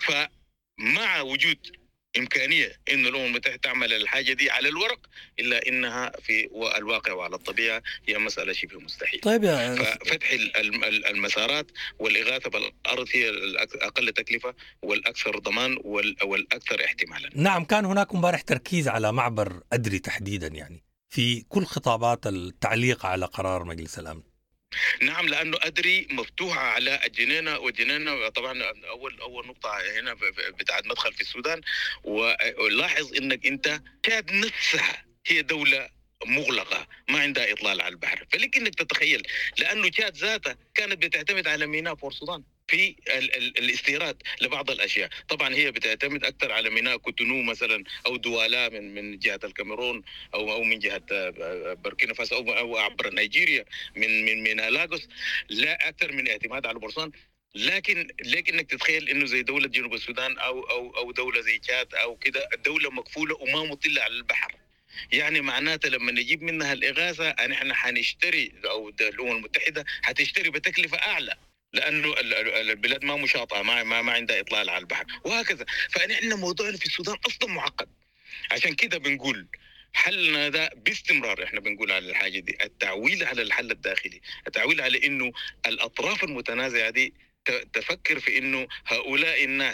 فمع وجود إمكانية إنه الأمم المتحدة تعمل الحاجة دي على الورق، إلا إنها في الواقع وعلى الطبيعة هي مسألة شبه مستحيل. طيب ففتح المسارات والإغاثة بالأرض هي الأقل تكلفة والأكثر ضمان والأكثر احتمالا. نعم، كان هناك امبارح تركيز على معبر أدري تحديدا، يعني في كل خطابات التعليق على قرار مجلس الأمن. نعم، لأنه أدري مفتوحة على الجنينة، والجنينة طبعا أول نقطة هنا بتاعت مدخل في السودان. ولاحظ إنك أنت تشاد نفسها هي دولة مغلقة ما عندها إطلال على البحر، فلك إنك تتخيل، لأنه تشاد ذاتها كانت بتعتمد على ميناء بور السودان في الاستيراد لبعض الأشياء. طبعا هي بتعتمد أكثر على ميناء كوتونو مثلا أو دوالا من جهة الكاميرون أو من جهة بوركينا فاسو أو عبر نيجيريا من ميناء لاغوس، لا أكثر من اعتماد على بورسان. لكن انك تتخيل انه زي دوله جنوب السودان او دوله زي تشاد او كده، الدوله مكفوله وما مطله على البحر. يعني معناته لما نجيب منها الإغاثة نحن حنشتري أو الأمم المتحدة حتشتري بتكلفة أعلى، لأنه البلاد ما مشاطئة ما عندها إطلال على البحر وهكذا. فنحن موضوعنا في السودان أصلا معقد. عشان كده بنقول حلنا ده باستمرار، احنا بنقول على الحاجة دي التعويل على الحل الداخلي، التعويل على إنه الأطراف المتنازعة دي تفكر في إنه هؤلاء الناس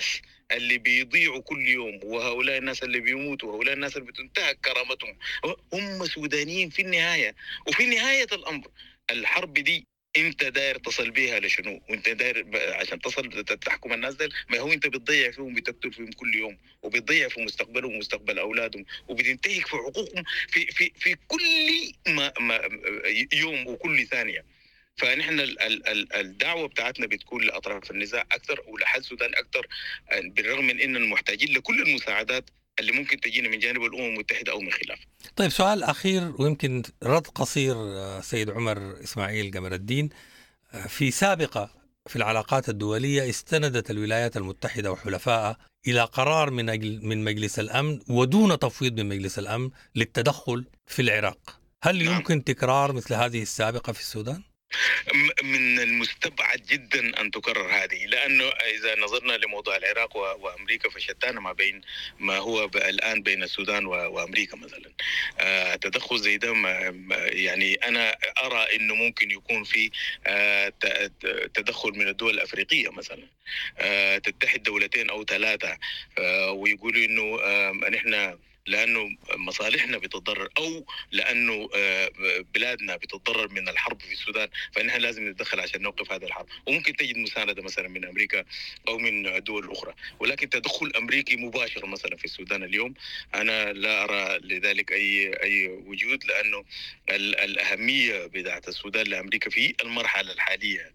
اللي بيضيعوا كل يوم، وهؤلاء الناس اللي بيموتوا، وهؤلاء الناس اللي بتنتهك كرامتهم، هم سودانيين في النهاية. وفي نهاية الأمر الحرب دي انت داير تصل بيها لشنو؟ وانت داير عشان تصل تحكم الناس دي، ما هو انت بتضيع فيهم، بتقتل فيهم كل يوم، وبتضيع في مستقبلهم ومستقبل اولادهم، وبتنتهك في حقوقهم في كل ما يوم وكل ثانيه. فنحن الدعوه بتاعتنا بتكون لاطراف النزاع اكثر ولحل السودان اكثر، بالرغم من اننا محتاجين لكل المساعدات اللي ممكن تجينا من جانب الامم المتحده او من خلافه. طيب سؤال اخير ويمكن رد قصير سيد عمر اسماعيل قمر الدين، في سابقه في العلاقات الدوليه استندت الولايات المتحده وحلفائها الى قرار من مجلس الامن ودون تفويض من مجلس الامن للتدخل في العراق. هل يمكن تكرار مثل هذه السابقه في السودان؟ من المستبعد جدا أن تكرر هذه، لأنه إذا نظرنا لموضوع العراق وأمريكا فشتان ما بين ما هو الآن بين السودان وأمريكا مثلا. تدخل زي ده يعني أنا أرى أنه ممكن يكون في تدخل من الدول الأفريقية مثلا، تتحد دولتين أو ثلاثة ويقولوا أنه نحن لأنه مصالحنا بتضرر أو لأنه بلادنا بتضرر من الحرب في السودان، فنحن لازم نتدخل عشان نوقف هذا الحرب. وممكن تجد مساندة مثلا من أمريكا أو من دول أخرى، ولكن تدخل أمريكي مباشر مثلا في السودان اليوم أنا لا أرى لذلك أي وجود، لأنه الأهمية بتاعت السودان لأمريكا في المرحلة الحالية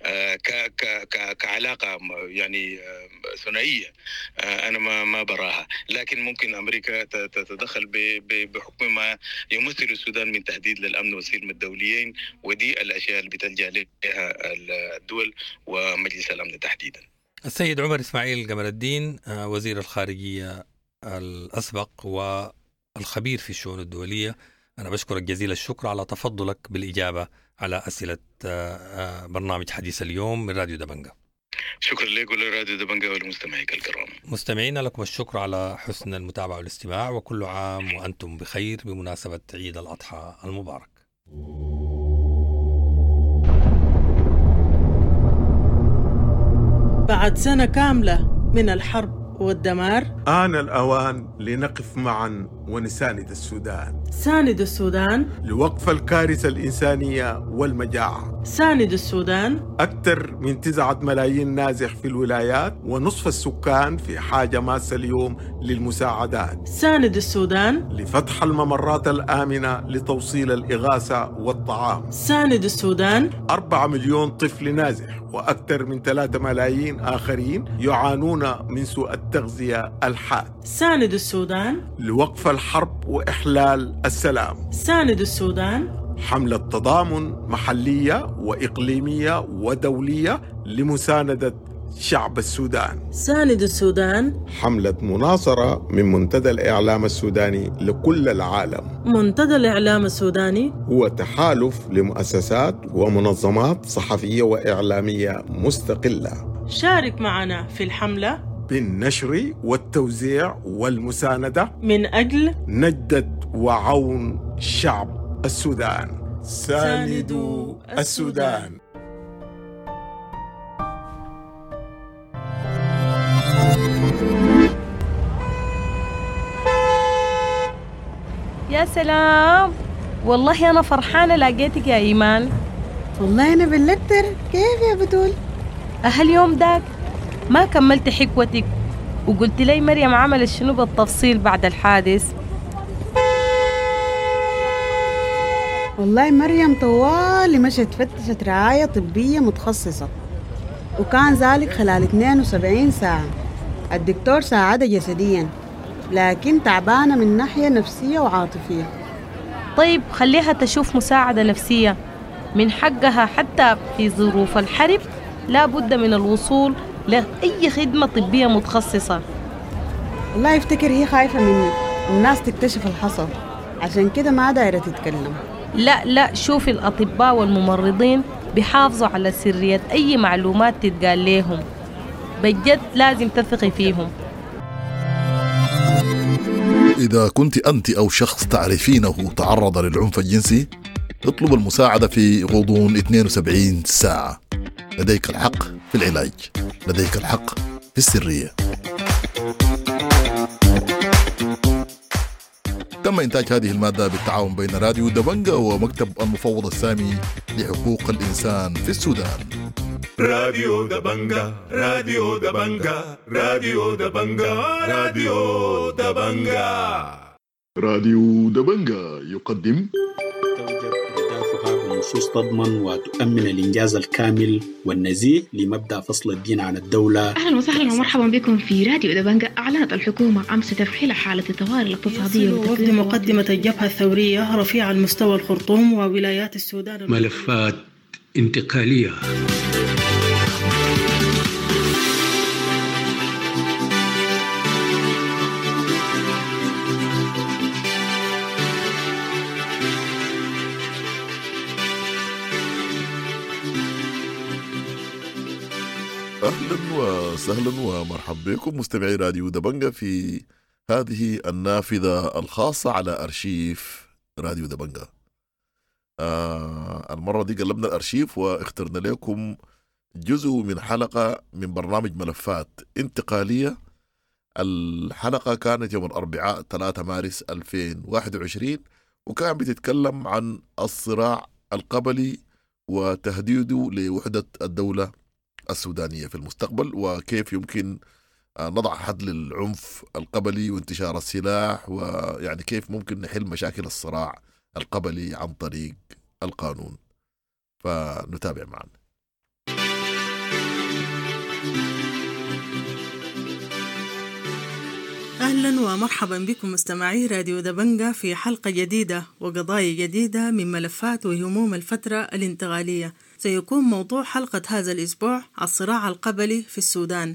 كعلاقة يعني ثنائية أنا ما براها، لكن ممكن أمريكا تتدخل بحكم ما يمثل السودان من تهديد للأمن والسلم الدوليين، ودي الأشياء اللي بتلجأ لها الدول ومجلس الأمن تحديدا. السيد عمر إسماعيل قمر الدين وزير الخارجية الأسبق والخبير في الشؤون الدولية، أنا بشكرك جزيل الشكر على تفضلك بالإجابة على أسئلة برنامج حديث اليوم من راديو دبنجة. شكرا لك ولراديو دبنجة والمستمعين الكرام. مستمعينا لكم الشكر على حسن المتابعة والاستماع، وكل عام وأنتم بخير بمناسبة عيد الأضحى المبارك. بعد سنة كاملة من الحرب والدمار آن الأوان لنقف معا ونساند السودان. ساند السودان لوقف الكارثة الإنسانية والمجاعة. ساند السودان. أكثر من 9 ملايين نازح في الولايات، ونصف السكان في حاجة ماسة اليوم للمساعدات. ساند السودان. لفتح الممرات الآمنة لتوصيل الإغاثة والطعام. ساند السودان. 4 مليون طفل نازح وأكثر من 3 ملايين آخرين يعانون من سوء التغذية الحاد. ساند السودان. لوقف الحرب وإحلال السلام. ساند السودان. حملة تضامن محلية وإقليمية ودولية لمساندة شعب السودان. ساند السودان. حملة مناصرة من منتدى الإعلام السوداني لكل العالم. منتدى الإعلام السوداني هو تحالف لمؤسسات ومنظمات صحفية وإعلامية مستقلة. شارك معنا في الحملة بالنشر والتوزيع والمساندة من أجل نجدة وعون شعب السودان. ساندوا السودان. يا سلام، والله أنا فرحانة لقيتك يا إيمان. والله أنا بالأكتر. كيف يا بتول؟ اليوم داك ما كملت حكوتك وقلت لي مريم عملت شنو بالتفصيل بعد الحادث؟ والله مريم طوالي مشت فتشت رعاية طبية متخصصة، وكان ذلك خلال 72 ساعة. الدكتور ساعدها جسديا، لكن تعبانة من ناحية نفسية وعاطفية. طيب خليها تشوف مساعدة نفسية، من حقها حتى في ظروف الحرب لا بد من الوصول لأي خدمة طبية متخصصة. والله يفتكر هي خايفة مني الناس تكتشف الحصل، عشان كده ما دايرة تتكلم. لا شوفي الأطباء والممرضين بيحافظوا على سرية أي معلومات تتقال لهم، بجد لازم تثقي فيهم. إذا كنت أنت أو شخص تعرفينه تعرض للعنف الجنسي، اطلب المساعدة في غضون 72 ساعة. لديك الحق في العلاج، لديك الحق في السرية. تم إنتاج هذه المادة بالتعاون بين راديو دبنجة ومكتب المفوض السامي لحقوق الإنسان في السودان. راديو دبنجة راديو دبنجة راديو دبنجة راديو دبنجة. راديو دبنجة يقدم أهدافها بنصوص تضمن وتؤمن الإنجاز الكامل والنزيه لمبدأ فصل الدين عن الدولة. أهلا وسهلا ومرحبا بكم في راديو دبنجة. أعلنت الحكومة أمس تفعيل حالة الطوارئ الاقتصادية وفد مقدمة الجبهة الثورية رفيع المستوى الخرطوم وولايات السودان ملفات انتقالية. أهلا وسهلا ومرحبا بكم مستمعي راديو دبنجة في هذه النافذة الخاصة على أرشيف راديو دبنجة. المرة دي قلبنا الأرشيف واخترنا لكم جزء من حلقة من برنامج ملفات انتقالية. الحلقة كانت يوم الأربعاء 3 مارس 2021 وكان بتتكلم عن الصراع القبلي وتهديده لوحدة الدولة السودانية في المستقبل، وكيف يمكن نضع حد للعنف القبلي وانتشار السلاح، ويعني كيف ممكن نحل مشاكل الصراع القبلي عن طريق القانون. فنتابع معنا. أهلا ومرحبا بكم مستمعي راديو دبنجة في حلقة جديدة وقضايا جديدة من ملفات وهموم الفترة الانتقالية. سيكون موضوع حلقة هذا الأسبوع الصراع القبلي في السودان.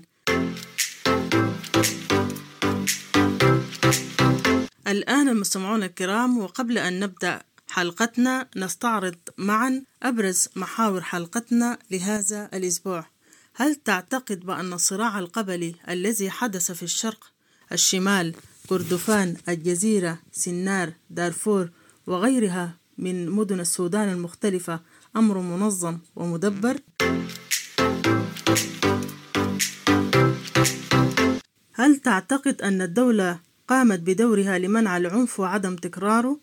الآن المستمعون الكرام، وقبل أن نبدأ حلقتنا نستعرض معا أبرز محاور حلقتنا لهذا الأسبوع. هل تعتقد بأن الصراع القبلي الذي حدث في الشرق، الشمال، كردفان، الجزيرة، سنار، دارفور وغيرها من مدن السودان المختلفة أمر منظم ومدبر؟ هل تعتقد أن الدولة قامت بدورها لمنع العنف وعدم تكراره؟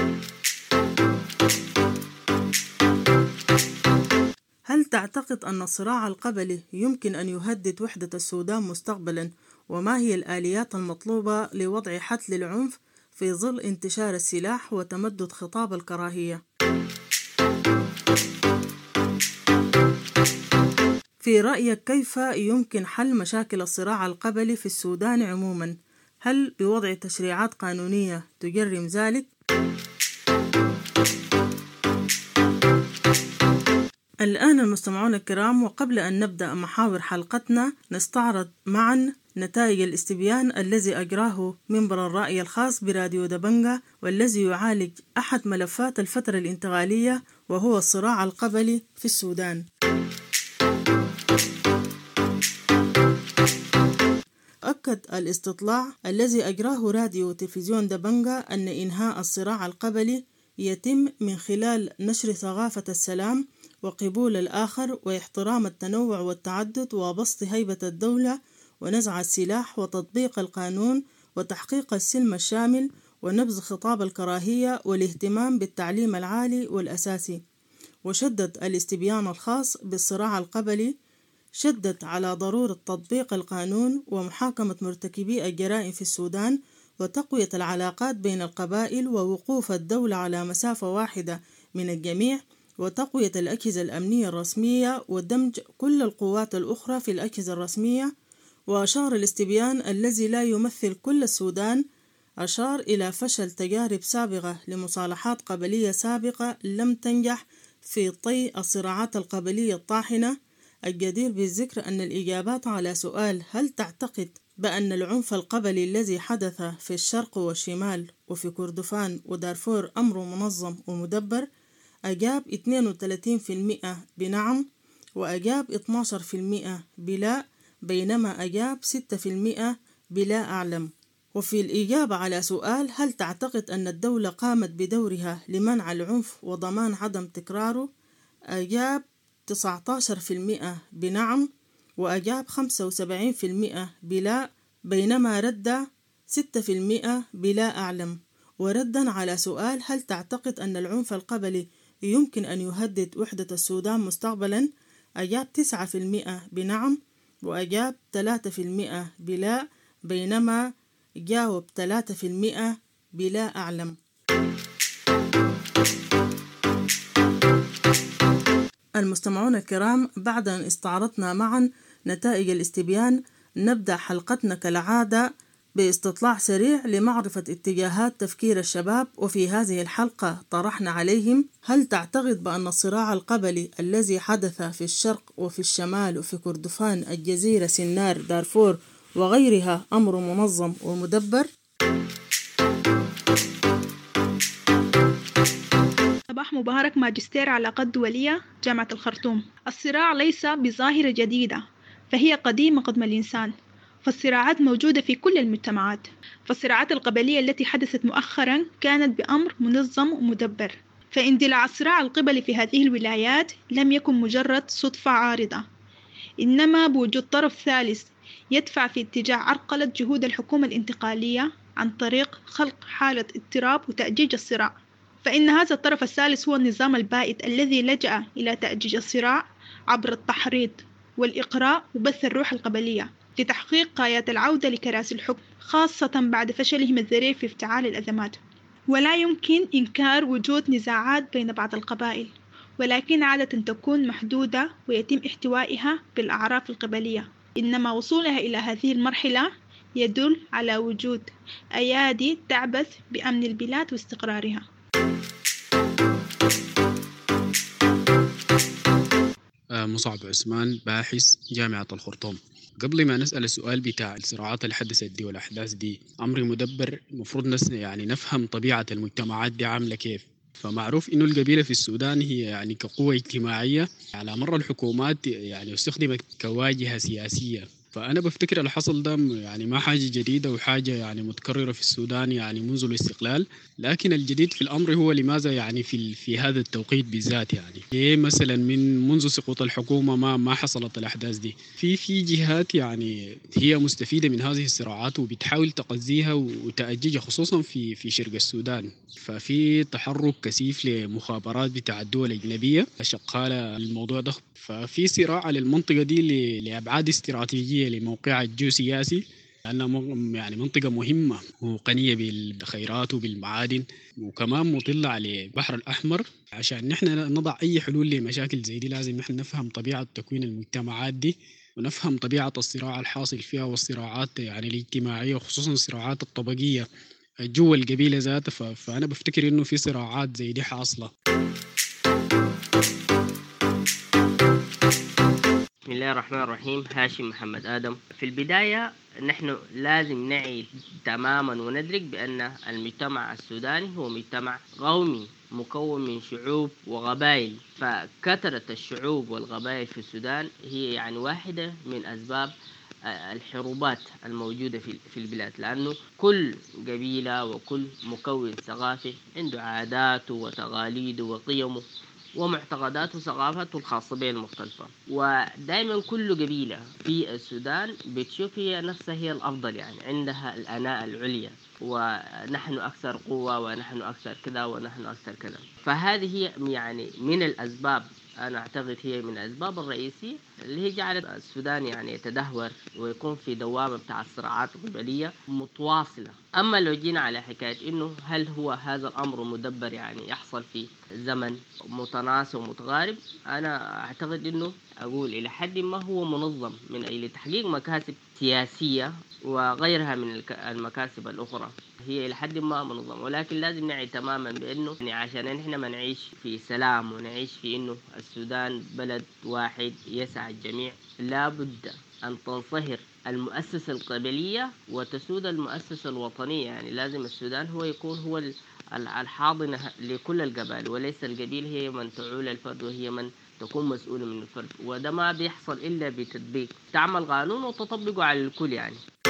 هل تعتقد أن الصراع القبلي يمكن أن يهدد وحدة السودان مستقبلاً؟ وما هي الآليات المطلوبة لوضع حد للعنف في ظل انتشار السلاح وتمدد خطاب الكراهية؟ في رأيك كيف يمكن حل مشاكل الصراع القبلي في السودان عموماً؟ هل بوضع تشريعات قانونية تجرم ذلك؟ الآن المستمعون الكرام، وقبل أن نبدأ محاور حلقتنا نستعرض معا نتائج الاستبيان الذي أجراه منبر الرأي الخاص براديو دبنجة، والذي يعالج أحد ملفات الفترة الانتقالية وهو الصراع القبلي في السودان. أكد الاستطلاع الذي أجراه راديو وتلفزيون دبنجة أن إنهاء الصراع القبلي يتم من خلال نشر ثقافة السلام وقبول الآخر واحترام التنوع والتعدد وبسط هيبة الدولة ونزع السلاح وتطبيق القانون وتحقيق السلم الشامل ونبذ خطاب الكراهية والاهتمام بالتعليم العالي والأساسي. وشدد الاستبيان الخاص بالصراع القبلي شدد على ضرورة تطبيق القانون ومحاكمة مرتكبي الجرائم في السودان وتقوية العلاقات بين القبائل ووقوف الدولة على مسافة واحدة من الجميع وتقوية الأجهزة الأمنية الرسمية ودمج كل القوات الأخرى في الأجهزة الرسمية. وأشار الاستبيان الذي لا يمثل كل السودان أشار إلى فشل تجارب سابقة لمصالحات قبلية سابقة لم تنجح في طي الصراعات القبلية الطاحنة. الجدير بالذكر أن الإجابات على سؤال هل تعتقد بأن العنف القبلي الذي حدث في الشرق والشمال وفي كردفان ودارفور أمر منظم ومدبر أجاب 32% بنعم وأجاب 12% بلا، بينما أجاب 6% بلا أعلم. وفي الإجابة على سؤال هل تعتقد أن الدولة قامت بدورها لمنع العنف وضمان عدم تكراره أجاب 19% بنعم وأجاب 75% بلا، بينما رد 6% بلا أعلم. وردا على سؤال هل تعتقد أن العنف القبلي يمكن أن يهدد وحدة السودان مستقبلا، أجاب 9% بنعم، وأجاب 3% بلا، بينما جاوب 3% بلا أعلم. المستمعون الكرام، بعد أن استعرضنا معا نتائج الاستبيان، نبدأ حلقتنا كالعادة باستطلاع سريع لمعرفة اتجاهات تفكير الشباب. وفي هذه الحلقة طرحنا عليهم: هل تعتقد بأن الصراع القبلي الذي حدث في الشرق وفي الشمال وفي كردفان، الجزيرة، سنار، دارفور وغيرها أمر منظم ومدبر؟ صباح مبارك، ماجستير علاقات دولية، جامعة الخرطوم. الصراع ليس بظاهرة جديدة، فهي قديمة قدم الإنسان، فالصراعات موجودة في كل المجتمعات. فالصراعات القبلية التي حدثت مؤخرا كانت بأمر منظم ومدبر، فاندلاع الصراع القبلي في هذه الولايات لم يكن مجرد صدفة عارضة، إنما بوجود طرف ثالث يدفع في اتجاه عرقلة جهود الحكومة الانتقالية عن طريق خلق حالة اضطراب وتأجيج الصراع. فإن هذا الطرف الثالث هو النظام البائد الذي لجأ إلى تأجيج الصراع عبر التحريض والإقراء وبث الروح القبلية لتحقيق غايات العودة لكراسي الحكم، خاصة بعد فشلهم الذريع في افتعال الأزمات. ولا يمكن إنكار وجود نزاعات بين بعض القبائل، ولكن عادة تكون محدودة ويتم احتوائها بالأعراف القبلية. إنما وصولها إلى هذه المرحلة يدل على وجود أيادي تعبث بأمن البلاد واستقرارها. مصعب عثمان، باحث جامعة الخرطوم. قبل ما نسأل السؤال بتاع الصراعات اللي حدثت دي والأحداث دي أمر مدبر، المفروض نفهم طبيعة المجتمعات دي عاملة كيف. فمعروف إنه القبيلة في السودان هي كقوة اجتماعية على مر الحكومات استخدمت كواجهة سياسية. فأنا بفتكر اللي حصل ده ما حاجة جديدة وحاجة متكررة في السودان منذ الاستقلال. لكن الجديد في الأمر هو لماذا في هذا التوقيت بالذات. ليه مثلا منذ سقوط الحكومة ما حصلت الأحداث دي. في جهات هي مستفيدة من هذه الصراعات وبتحاول تقضيها وتأجيجها، خصوصا في شرق السودان. ففي تحرك كثيف لمخابرات بتاع الدول الأجنبية شغالة الموضوع ده. ففي صراع على المنطقة دي لأبعاد استراتيجية لموقعها الجيوسياسي، لأنها منطقة مهمة وغنية بالخيرات وبالمعادن، وكمان مطلة على البحر الأحمر. عشان نحن نضع أي حلول لمشاكل زي دي لازم نحن نفهم طبيعة تكوين المجتمعات دي، ونفهم طبيعة الصراع الحاصل فيها والصراعات الاجتماعية، وخصوصا الصراعات الطبقية جوا القبيلة ذاتها. فأنا بفتكر إنه في صراعات زي دي حاصلة. بسم الله الرحمن الرحيم. هاشم محمد آدم. في البداية نحن لازم نعي تماما وندرك بأن المجتمع السوداني هو مجتمع قومي مكون من شعوب وقبائل. فكثرة الشعوب والقبائل في السودان هي واحدة من أسباب الحروبات الموجودة في البلاد، لأنه كل قبيلة وكل مكون ثقافي عنده عاداته وتقاليده وقيمه ومعتقداته وثقافاته الخاصة بها المختلفة. ودائما كل قبيلة في السودان بتشوف هي نفسها هي الأفضل، عندها الأناء العليا، ونحن أكثر قوة ونحن أكثر كذا ونحن أكثر كذا. فهذه هي من الأسباب، أنا أعتقد هي من الأسباب الرئيسية اللي هي جعلت السودان يتدهور ويكون في دوامة بتاع الصراعات القبلية متواصلة. أما لو جينا على حكاية إنه هل هو هذا الأمر مدبر يحصل في زمن متناسق ومتقارب، أنا أعتقد إنه أقول إلى حد ما هو منظم من أجل تحقيق مكاسب سياسية وغيرها من المكاسب الأخرى، هي إلى حد ما منظم. ولكن لازم نعي تماما بأنه عشان نحن ما نعيش في سلام ونعيش في إنه السودان بلد واحد يسع الجميع، لابد أن تنصهر المؤسسة القبلية وتسود المؤسسة الوطنية. لازم السودان هو يكون هو الحاضنة لكل القبائل، وليس القبيلة هي من تعول الفرد وهي من تكون مسؤولة من الفرد. وده ما بيحصل إلا بتطبيق، تعمل قانون وتطبقه على الكل.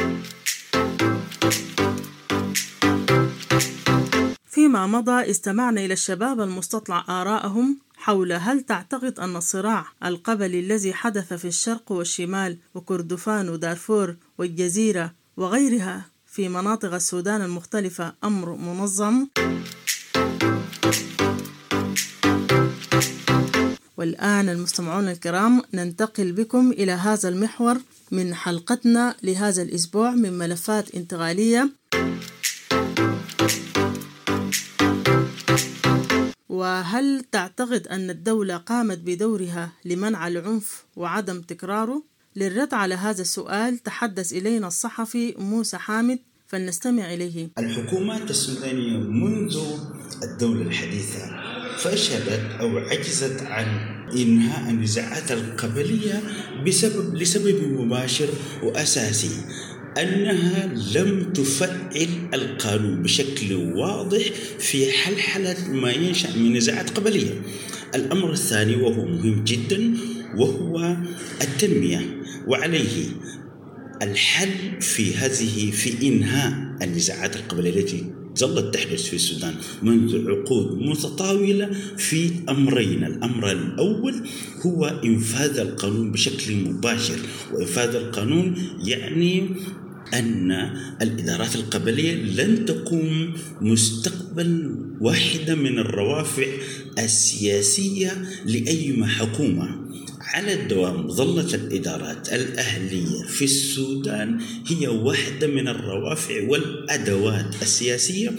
فيما مضى استمعنا إلى الشباب المستطلع آراءهم حول هل تعتقد أن الصراع القبلي الذي حدث في الشرق والشمال وكردفان ودارفور والجزيرة وغيرها في مناطق السودان المختلفة أمر منظم؟ والآن المستمعون الكرام ننتقل بكم إلى هذا المحور من حلقتنا لهذا الأسبوع من ملفات انتقالية. وهل تعتقد أن الدولة قامت بدورها لمنع العنف وعدم تكراره؟ للرد على هذا السؤال تحدث إلينا الصحفي موسى حامد، فلنستمع إليه. الحكومات السودانية منذ الدولة الحديثة فشلت أو عجزت عن إنهاء النزاعات القبلية لسبب مباشر وأساسي، أنها لم تفعل القانون بشكل واضح في حلحلة ما ينشأ من نزاعات قبلية. الأمر الثاني وهو مهم جدا وهو التنمية، وعليه الحل في إنهاء النزاعات القبلية التي ظلت تحدث في السودان منذ عقود متطاولة في أمرين. الأمر الأول هو إنفاذ القانون بشكل مباشر، وإنفاذ القانون يعني أن الإدارات القبلية لن تكون مستقبل واحدة من الروافع السياسية لأي حكومة. على الدوام ظلت الإدارات الأهلية في السودان هي واحدة من الروافع والأدوات السياسية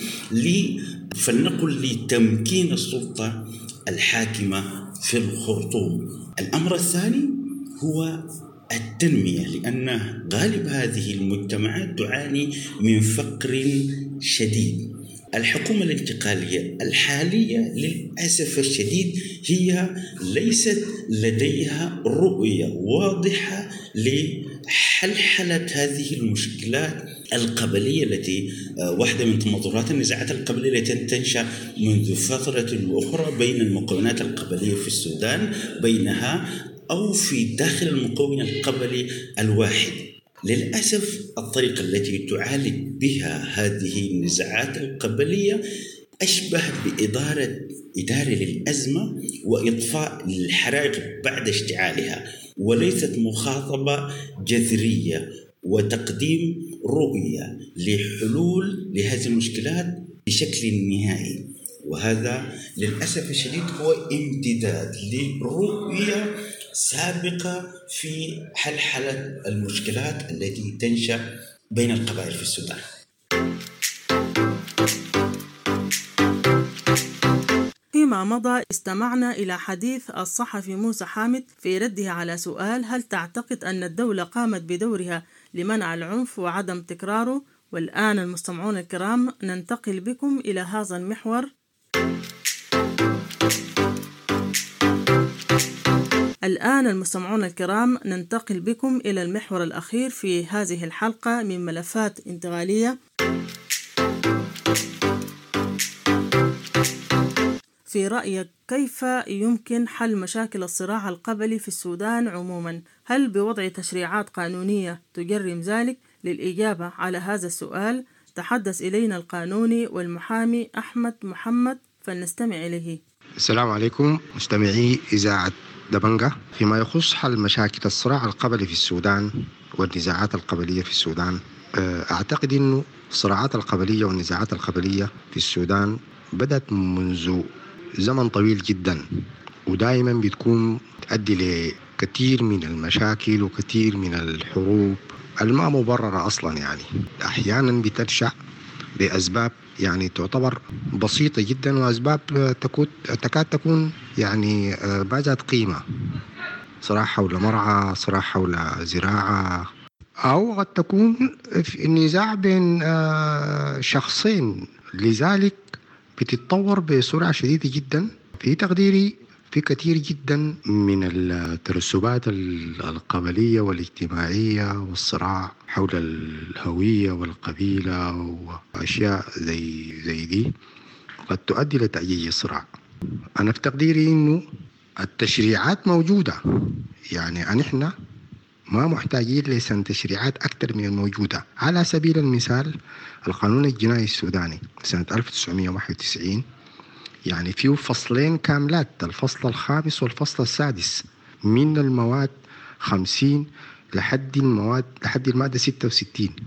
فلنقل لتمكين السلطة الحاكمة في الخرطوم. الأمر الثاني هو التنمية، لأن غالب هذه المجتمعات تعاني من فقر شديد. الحكومة الانتقالية الحالية للأسف الشديد هي ليست لديها رؤية واضحة لحلحلة هذه المشكلات القبلية التي واحدة من تمظهرات النزاعات القبلية التي تنشأ منذ فترة أخرى بين المكونات القبلية في السودان بينها أو في داخل المكون القبلي الواحد. للأسف الطريقة التي تعالج بها هذه النزاعات القبلية أشبه إدارة للأزمة وإطفاء الحرائق بعد اشتعالها، وليست مخاطبة جذرية وتقديم رؤية لحلول لهذه المشكلات بشكل نهائي. وهذا للأسف الشديد هو امتداد لرؤية سابقة في حلحلة المشكلات التي تنشأ بين القبائل في السودان. فيما مضى استمعنا إلى حديث الصحفي موسى حامد في رده على سؤال: هل تعتقد أن الدولة قامت بدورها لمنع العنف وعدم تكراره؟ والآن المستمعون الكرام ننتقل بكم إلى هذا المحور. الآن المستمعون الكرام ننتقل بكم إلى المحور الأخير في هذه الحلقة من ملفات انتقالية. في رأيك كيف يمكن حل مشاكل الصراع القبلي في السودان عموما؟ هل بوضع تشريعات قانونية تجرم ذلك؟ للإجابة على هذا السؤال تحدث إلينا القانوني والمحامي أحمد محمد، فلنستمع إليه. السلام عليكم مستمعي إذاعة دبنجة. فيما يخص حل مشاكل الصراع القبلي في السودان والنزاعات القبلية في السودان، أعتقد أنه الصراعات القبلية والنزاعات القبلية في السودان بدأت منذ زمن طويل جدا، ودائما بتكون تؤدي لكثير من المشاكل وكثير من الحروب الما مبررة أصلا. يعني أحيانا بتنشأ لأسباب يعني تعتبر بسيطة جدا، وأسباب تكاد تكون يعني ما ذات قيمة، صراع حول مرعى، صراع حول زراعة، أو قد تكون النزاع بين شخصين. لذلك بتتطور بسرعة شديدة جدا. في تقديري في كثير جدا من الترسبات القبلية والاجتماعية والصراع حول الهوية والقبيلة وأشياء زي دي قد تؤدي لتأجيج الصراع. أنا في تقديري إنه التشريعات موجودة، يعني نحن ما محتاجين لسن تشريعات أكثر من الموجودة. على سبيل المثال القانون الجنائي السوداني سنة 1991 يعني فيه فصلين كاملات، الفصل الخامس والفصل السادس، من المواد 50 لحد المادة 66.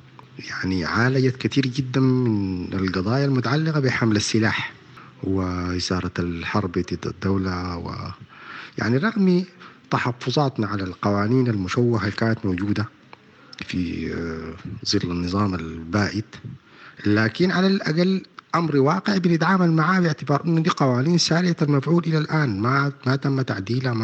يعني عالجت كثير جدا من القضايا المتعلقة بحمل السلاح وإثارة الحرب ضد الدولة، يعني رغم تحفظاتنا على القوانين المشوهة اللي كانت موجودة في ظل النظام البائد، لكن على الأقل أمر واقع بنتعامل معاه باعتبار أنه دي قوانين سارية المفعول إلى الآن، ما تم تعديلها،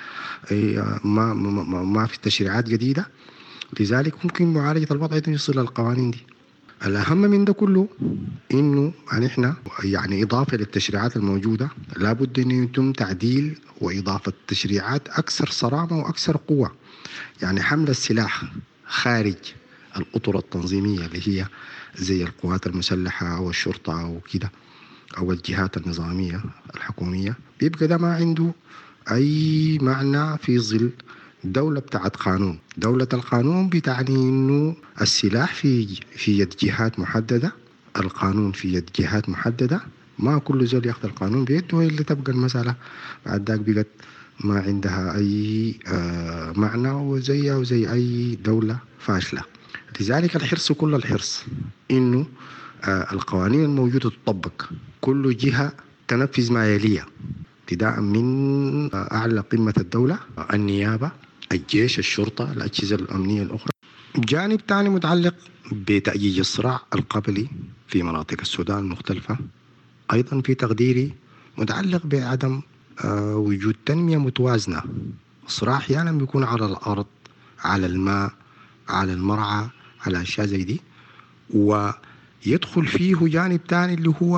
ما في تشريعات جديدة، لذلك ممكن معالجة الوضع أن يصل القوانين دي. الأهم من ده كله إنه نحن يعني إضافة للتشريعات الموجودة لابد أن يتم تعديل وإضافة تشريعات أكثر صرامة وأكثر قوة. يعني حمل السلاح خارج الأطر التنظيمية اللي هي زي القوات المسلحة أو الشرطة أو كده أو الجهات النظامية الحكومية، بيبقى ده ما عنده أي معنى في ظل دولة بتاعت قانون. دولة القانون بتعني إنه السلاح في يد جهات محددة، القانون في يد جهات محددة، ما كل زول ياخذ القانون بيده اللي تبقى المسألة بعد ذاك بقت ما عندها أي معنى وزيها وزي أي دولة فاشلة. لذلك الحرص كل الحرص إنه القوانين الموجودة تطبق، كل جهة تنفذ ما يليها ابتداء من أعلى قمة الدولة، النيابة، الجيش، الشرطة، الأجهزة الأمنية الأخرى. جانب ثاني متعلق بتأجيج الصراع القبلي في مناطق السودان المختلفة، أيضا في تقديري متعلق بعدم وجود تنمية متوازنة. الصراع أحيانا بيكون على الأرض، على الماء، على المرعى، على أشياء زي دي، ويدخل فيه جانب ثاني اللي هو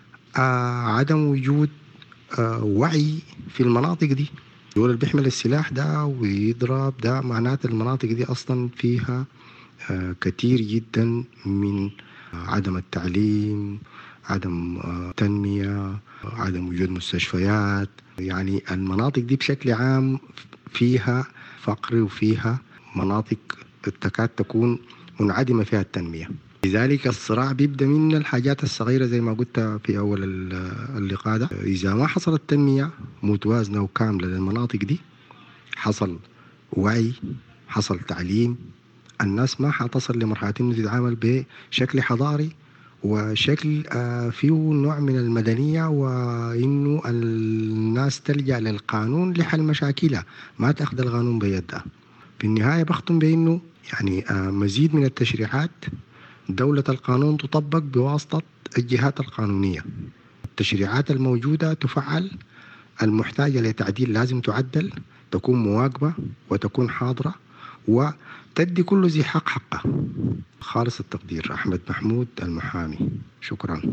عدم وجود وعي في المناطق دي. دول اللي بيحمل السلاح ده ويضرب ده معناته المناطق دي أصلا فيها كتير جدا من عدم التعليم، عدم تنمية، عدم وجود مستشفيات. يعني المناطق دي بشكل عام فيها فقر وفيها مناطق تكاد تكون منعدمة فيها التنمية. لذلك الصراع بيبدأ من الحاجات الصغيرة زي ما قلت في أول اللقاء ده. إذا ما حصلت تنمية متوازنة وكاملة للمناطق دي، حصل وعي، حصل تعليم، الناس ما حتصل لمرحلة إنه تتعامل بشكل حضاري وشكل فيه نوع من المدنية، وإنه الناس تلجأ للقانون لحل مشاكلها، ما تأخذ القانون بيدها. في النهاية بختم بأنه يعني مزيد من التشريعات، دولة القانون تطبق بواسطة الجهات القانونية، التشريعات الموجودة تفعل، المحتاجة لتعديل لازم تعدل، تكون مواكبة وتكون حاضرة وتدي كل ذي حق حقه. خالص التقدير، أحمد محمود المحامي. شكرا.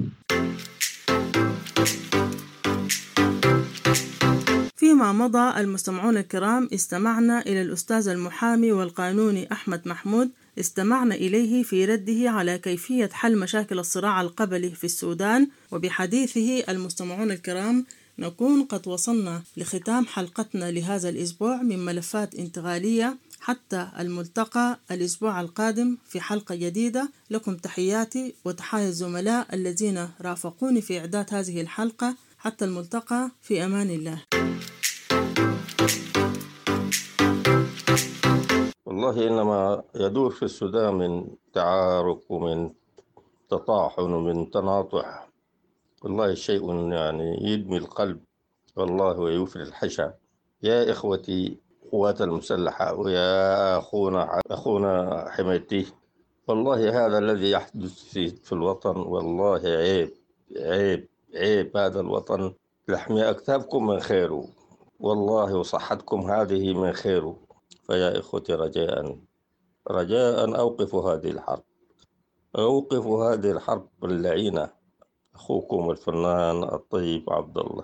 فيما مضى المستمعون الكرام استمعنا إلى الأستاذ المحامي والقانوني أحمد محمود، استمعنا إليه في رده على كيفية حل مشاكل الصراع القبلي في السودان. وبحديثه المستمعون الكرام نكون قد وصلنا لختام حلقتنا لهذا الأسبوع من ملفات انتقالية، حتى الملتقى الأسبوع القادم في حلقة جديدة. لكم تحياتي وتحايا الزملاء الذين رافقوني في إعداد هذه الحلقة. حتى الملتقى، في أمان الله. والله إنما يدور في السودان من تعارك ومن تطاحن ومن تناطح، والله شيء يعني يدمي القلب والله ويفري الحشا. يا إخوتي قوات المسلحة ويا أخونا حميتي، والله هذا الذي يحدث في الوطن والله عيب عيب عيب. هذا الوطن لحمي أكتافكم من خيره والله، وصحتكم هذه من خيره. فيا إخوتي رجاء أوقفوا هذه الحرب، أوقفوا هذه الحرب اللعينة. أخوكم الفنان الطيب عبد الله.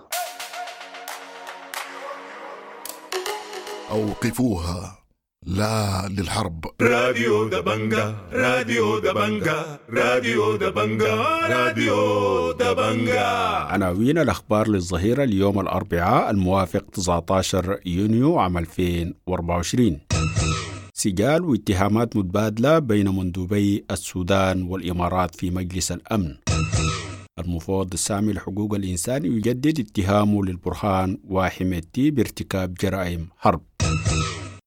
أوقفوها، لا للحرب. راديو دبنجا، راديو دبنجا، راديو دبنجا، راديو دبنجا. عناوين الأخبار للظهيرة اليوم الأربعاء الموافق 19 يونيو عام 2024. سجال واتهامات متبادلة بين مندوبي السودان والإمارات في مجلس الأمن. المفوض السامي لحقوق الإنسان يجدد اتهامه للبرهان وحميتي بارتكاب جرائم حرب.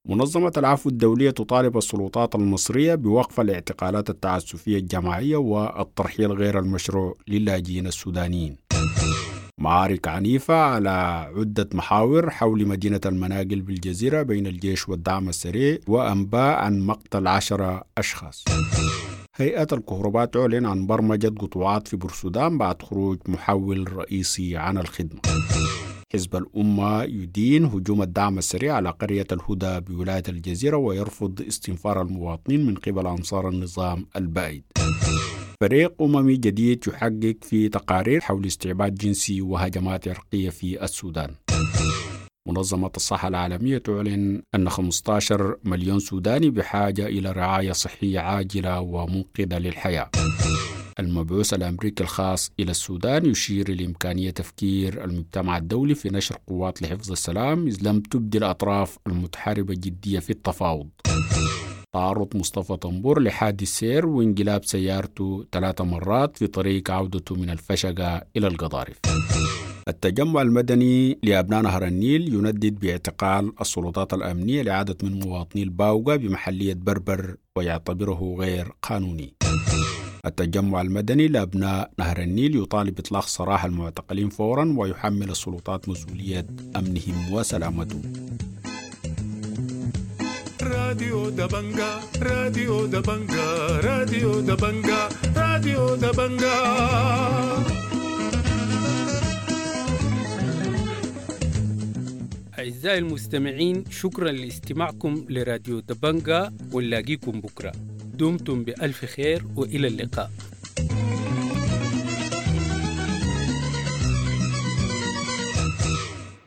منظمة العفو الدولية تطالب السلطات المصرية بوقف الاعتقالات التعسفية الجماعية والترحيل غير المشروع للاجئين السودانيين. معارك عنيفة على عدة محاور حول مدينة المناقل بالجزيرة بين الجيش والدعم السريع، وأنباء عن مقتل 10 أشخاص. هيئة الكهرباء تعلن عن برمجة قطوعات في بورسودان بعد خروج محول رئيسي عن الخدمة. حزب الأمة يدين هجوم الدعم السريع على قرية الهدى بولاية الجزيرة ويرفض استنفار المواطنين من قبل أنصار النظام البائد. فريق أممي جديد يحقق في تقارير حول استعباد جنسي وهجمات عرقية في السودان. منظمة الصحة العالمية تعلن أن 15 مليون سوداني بحاجة إلى رعاية صحية عاجلة ومنقذة للحياة. المبعوث الأمريكي الخاص إلى السودان يشير لإمكانية تفكير المجتمع الدولي في نشر قوات لحفظ السلام إذ لم تبدي الأطراف المتحاربة جدية في التفاوض. تعرض مصطفى طنبور لحادث سير وانقلاب سيارته 3 مرات في طريق عودته من الفشقة إلى القضارف. التجمع المدني لأبناء نهر النيل يندد باعتقال السلطات الأمنية لعدد من مواطني الباوغا بمحلية بربر ويعتبره غير قانوني. التجمع المدني لأبناء نهر النيل يطالب بإطلاق سراح المعتقلين فورا ويحمل السلطات مسؤولية أمنهم وسلامتهم. راديو دبنجا راديو دبنجا راديو دبنجا راديو دبنجا. أعزائي المستمعين، شكرا لاستماعكم لراديو دبنجا، ونلاقيكم بكرة. دمتم بألف خير وإلى اللقاء.